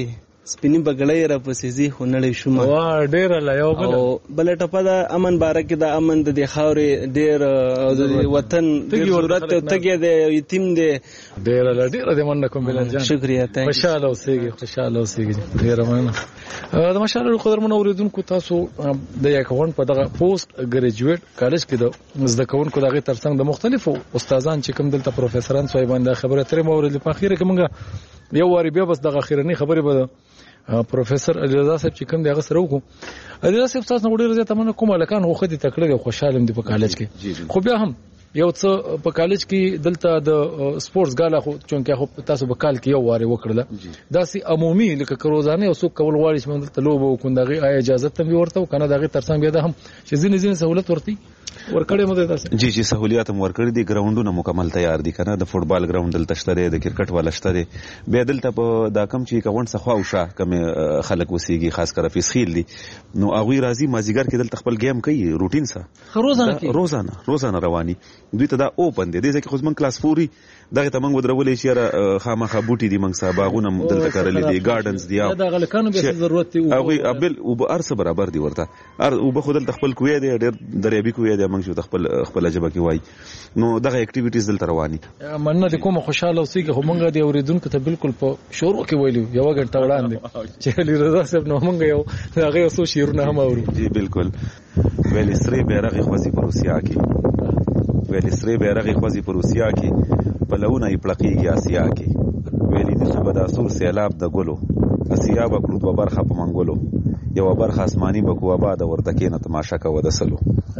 سپینی بغړې را پسېزي خونړې شوم وا ډېر لا یو بل او بل ټپه دا امن بارک دا امن د خاورې ډېر وطن ډېر ضرورت تګي دی یتیم دی ډېر لا ډېر د من کوم بلال جان شکریا ته خوشاله اوسېږي خوشاله اوسېږي ډېر مننه د ماشاءالله قدرمن اوریدونکو تاسو د یکون په دغه پوسټ ګریجویټ کالج کې د زده کوونکو دغه ترڅنګ د مختلفو استادان چې کوم دلته پروفیسوران صاحبان د خبره ترې مورید په اخیره کې موږ یو واری بیا بس دغه اخیرنی خبره به پروفیسور علی رضا صاحب چې کوم دغه سره وکړو علی رضا صاحب تاسو نو ډیر زیات مننه کوم لکان خو خدي تکړه خوشاله دي په کالج کې خو بیا هم یو څه په کالج کې دلته د سپورتس غاله خو چونکه خو تاسو په کال کې یو واره وکړله داسې عمومي لکه کروزانه او څوک کول غواړي چې دلته لوبو کوندغه اجازه تم ورته کنه دغه ترڅنګ بیا د هم چې ځینې ځینې سہولت ورتي ورکړې مده تاسو جی جی سہولیات هم ورکړې دي ګراوندونه مکمل تیار دي کنه د فوټبال ګراوند دلته شته دی د کرکټ والا شته دی به دلته په دا کم چې کوون څخه او شاه کم خلک وسیږي خاص کر فیس خیل دي نو هغه راځي مازیګر کې دلته خپل گیم کوي روټین سره روزانه روزانه روزانه رواني دوی ته دا اوپن دي دغه خو زمون کلاس فوري دغه ته موږ ودرولې چې را خامخا بوټي دي موږ صاحبغونه دلته کارلې دي ګارډنز دي دا غلکانو به ضرورت دی او ابل او به ارس برابر دي ورته او به خود دلته خپل کوی دی ډېر دریابي کوی دی موږ چې خپل خپل جبه کې وای نو دغه اکټیویټیز دلته رواني مننه د کومه خوشاله اوسېږي خو موږ د اوریدونکو ته بالکل په شروع کې ویلو یو غنټه وړاندې چې علی رضا صاحب نو موږ یو هغه اوسو شیرونه هم اورو جی بالکل ویل سری بیرغ خوځي په روسیا کې ویل سری بیرغ خوځي په روسیا کې په لونه یې پړقېږي آسیا کې ویلې د صبح د اسور سیلاب د ګلو اسیا به کړو په برخه په منګولو یو برخه آسماني بکو آباد ورته کې نه تماشا کوه د سلو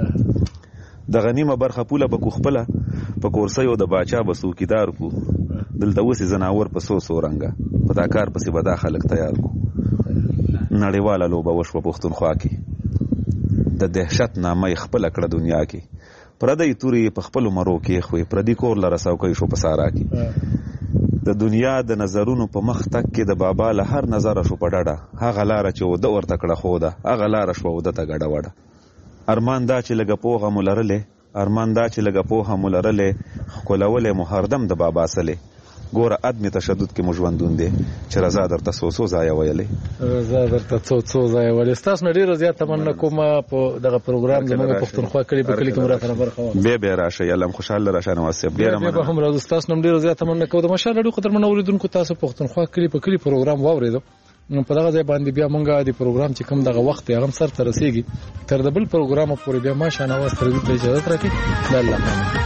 د غنیمه برخه پوله بکو خپله په کورسیو د باچا بسو کیدار کو دلته وسی زناور په سو سو رنګه په دا کار پسې به دا خلک تیار کو نړیواله لوبه وشوه پښتونخوا کې د دهشت نامه خپل کړه دنیا کې پردی توري په خپل مرو کې خوې پردی کور لره ساو کوي شو په سارا کې د دنیا د نظرونو په مخ تک کې د بابا له هر نظر شو په ډډه هغه لار چې ود ورته کړه خو ده هغه لار شو ود ته غډه وډه ارمان دا چې لګ پوغه مولرلې ارمان دا چې لګ پوغه مولرلې کولولې محردم د بابا سره ګوره ادمي تشدد کې مجوندون دي چې رضا درته سو سو ځای ویلې رضا درته سو سو ځای ویلې تاسو نه ډیر زیات تمنا کوم په دغه پروګرام زموږ پښتونخوا کلی په کلی کې مراتب برخه به به راشه یلم خوشاله راشه نو واسه ډیر مننه به هم راز تاسو نم ډیر زیات تمنا کوم ماشاءالله ډیر قدر منو اوریدونکو تاسو پښتونخوا کلی په کلی پروګرام واوریدو نو په دغه ځای باندې بیا مونږه د پروګرام چې کوم دغه وخت هغه سر ته رسیږي تر د بل پروګرام پورې بیا ماشاءالله واستر دې اجازه راکړي د الله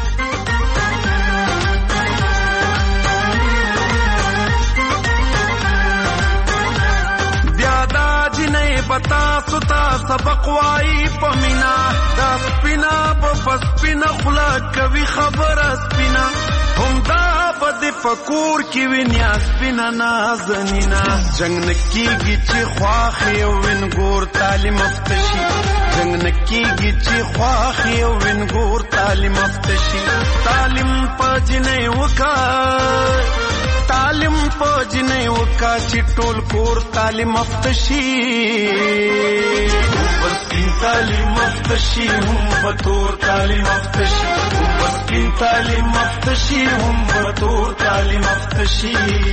پتا ستا سبق وای پمینا دا سپینا په پسپینا خلا کوي خبره سپینا هم دا بد فکور کی وینیا سپینا نازنینا جنگ نکیږي چې خواخي وین ګور تعلیم افتشي جنگ نکیږي چې خواخي وین ګور تعلیم افتشي تعلیم پجنې وکا تعلیم پجنې وکا چې ټول کور تعلیم افتشي بسکین تعلیم افتشی هم بطور تعلیم افتشی بسکین تعلیم افتشی هم بطور تعلیم افتشی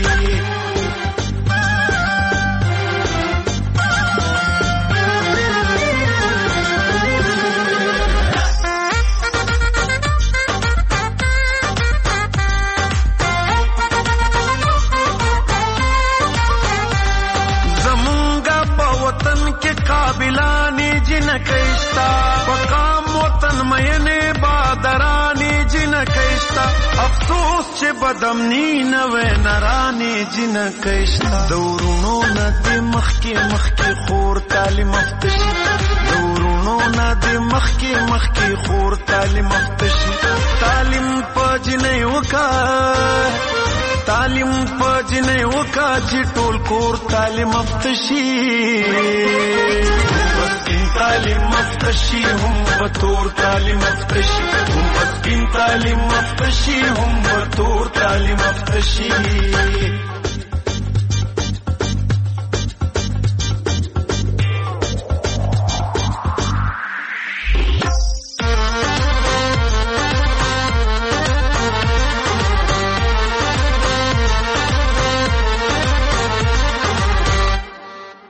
قابلانی جن کشتا مقام وطن مینه بادرانی جن کشتا افسوس چې بدمنی نوې نرانی جن کشتا دورونو ندی مخکی مخکی خور تعلیم افتشی دورونو ندی مخکی مخکی خور تعلیم افتشی تعلیم پجنې وکا تعلیم پجنې وکا چې ټول کور تعلیم افتشی بسکین تعلیم افتشی هم بطور تعلیم افتشی هم بسکین تعلیم افتشی هم بطور تعلیم افتشی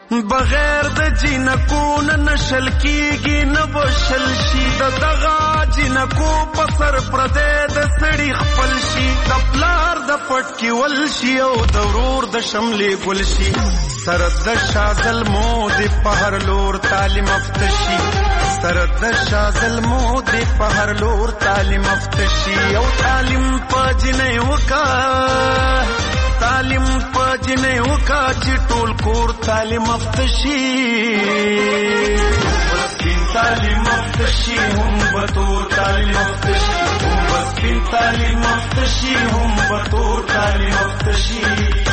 بغیر د جنکو نه نشل کیږي نه بشل شي د دغه جنکو په سر پردې د سړي خپل شي د پلار د پټ کې ول شي او د ورور د شملې ګل شي سرد د شازل مو د په هر لور تعلیم افتشي سرد د شازل مو د په هر لور تعلیم افتشي او تعلیم په جنې وکا تعلیم په جنې وکا چې ټول کور تعلیم افتشي بسکین تعلیم افتشي هم بطور تعلیم افتشي هم بسکین تعلیم افتشي هم بطور تعلیم افتشي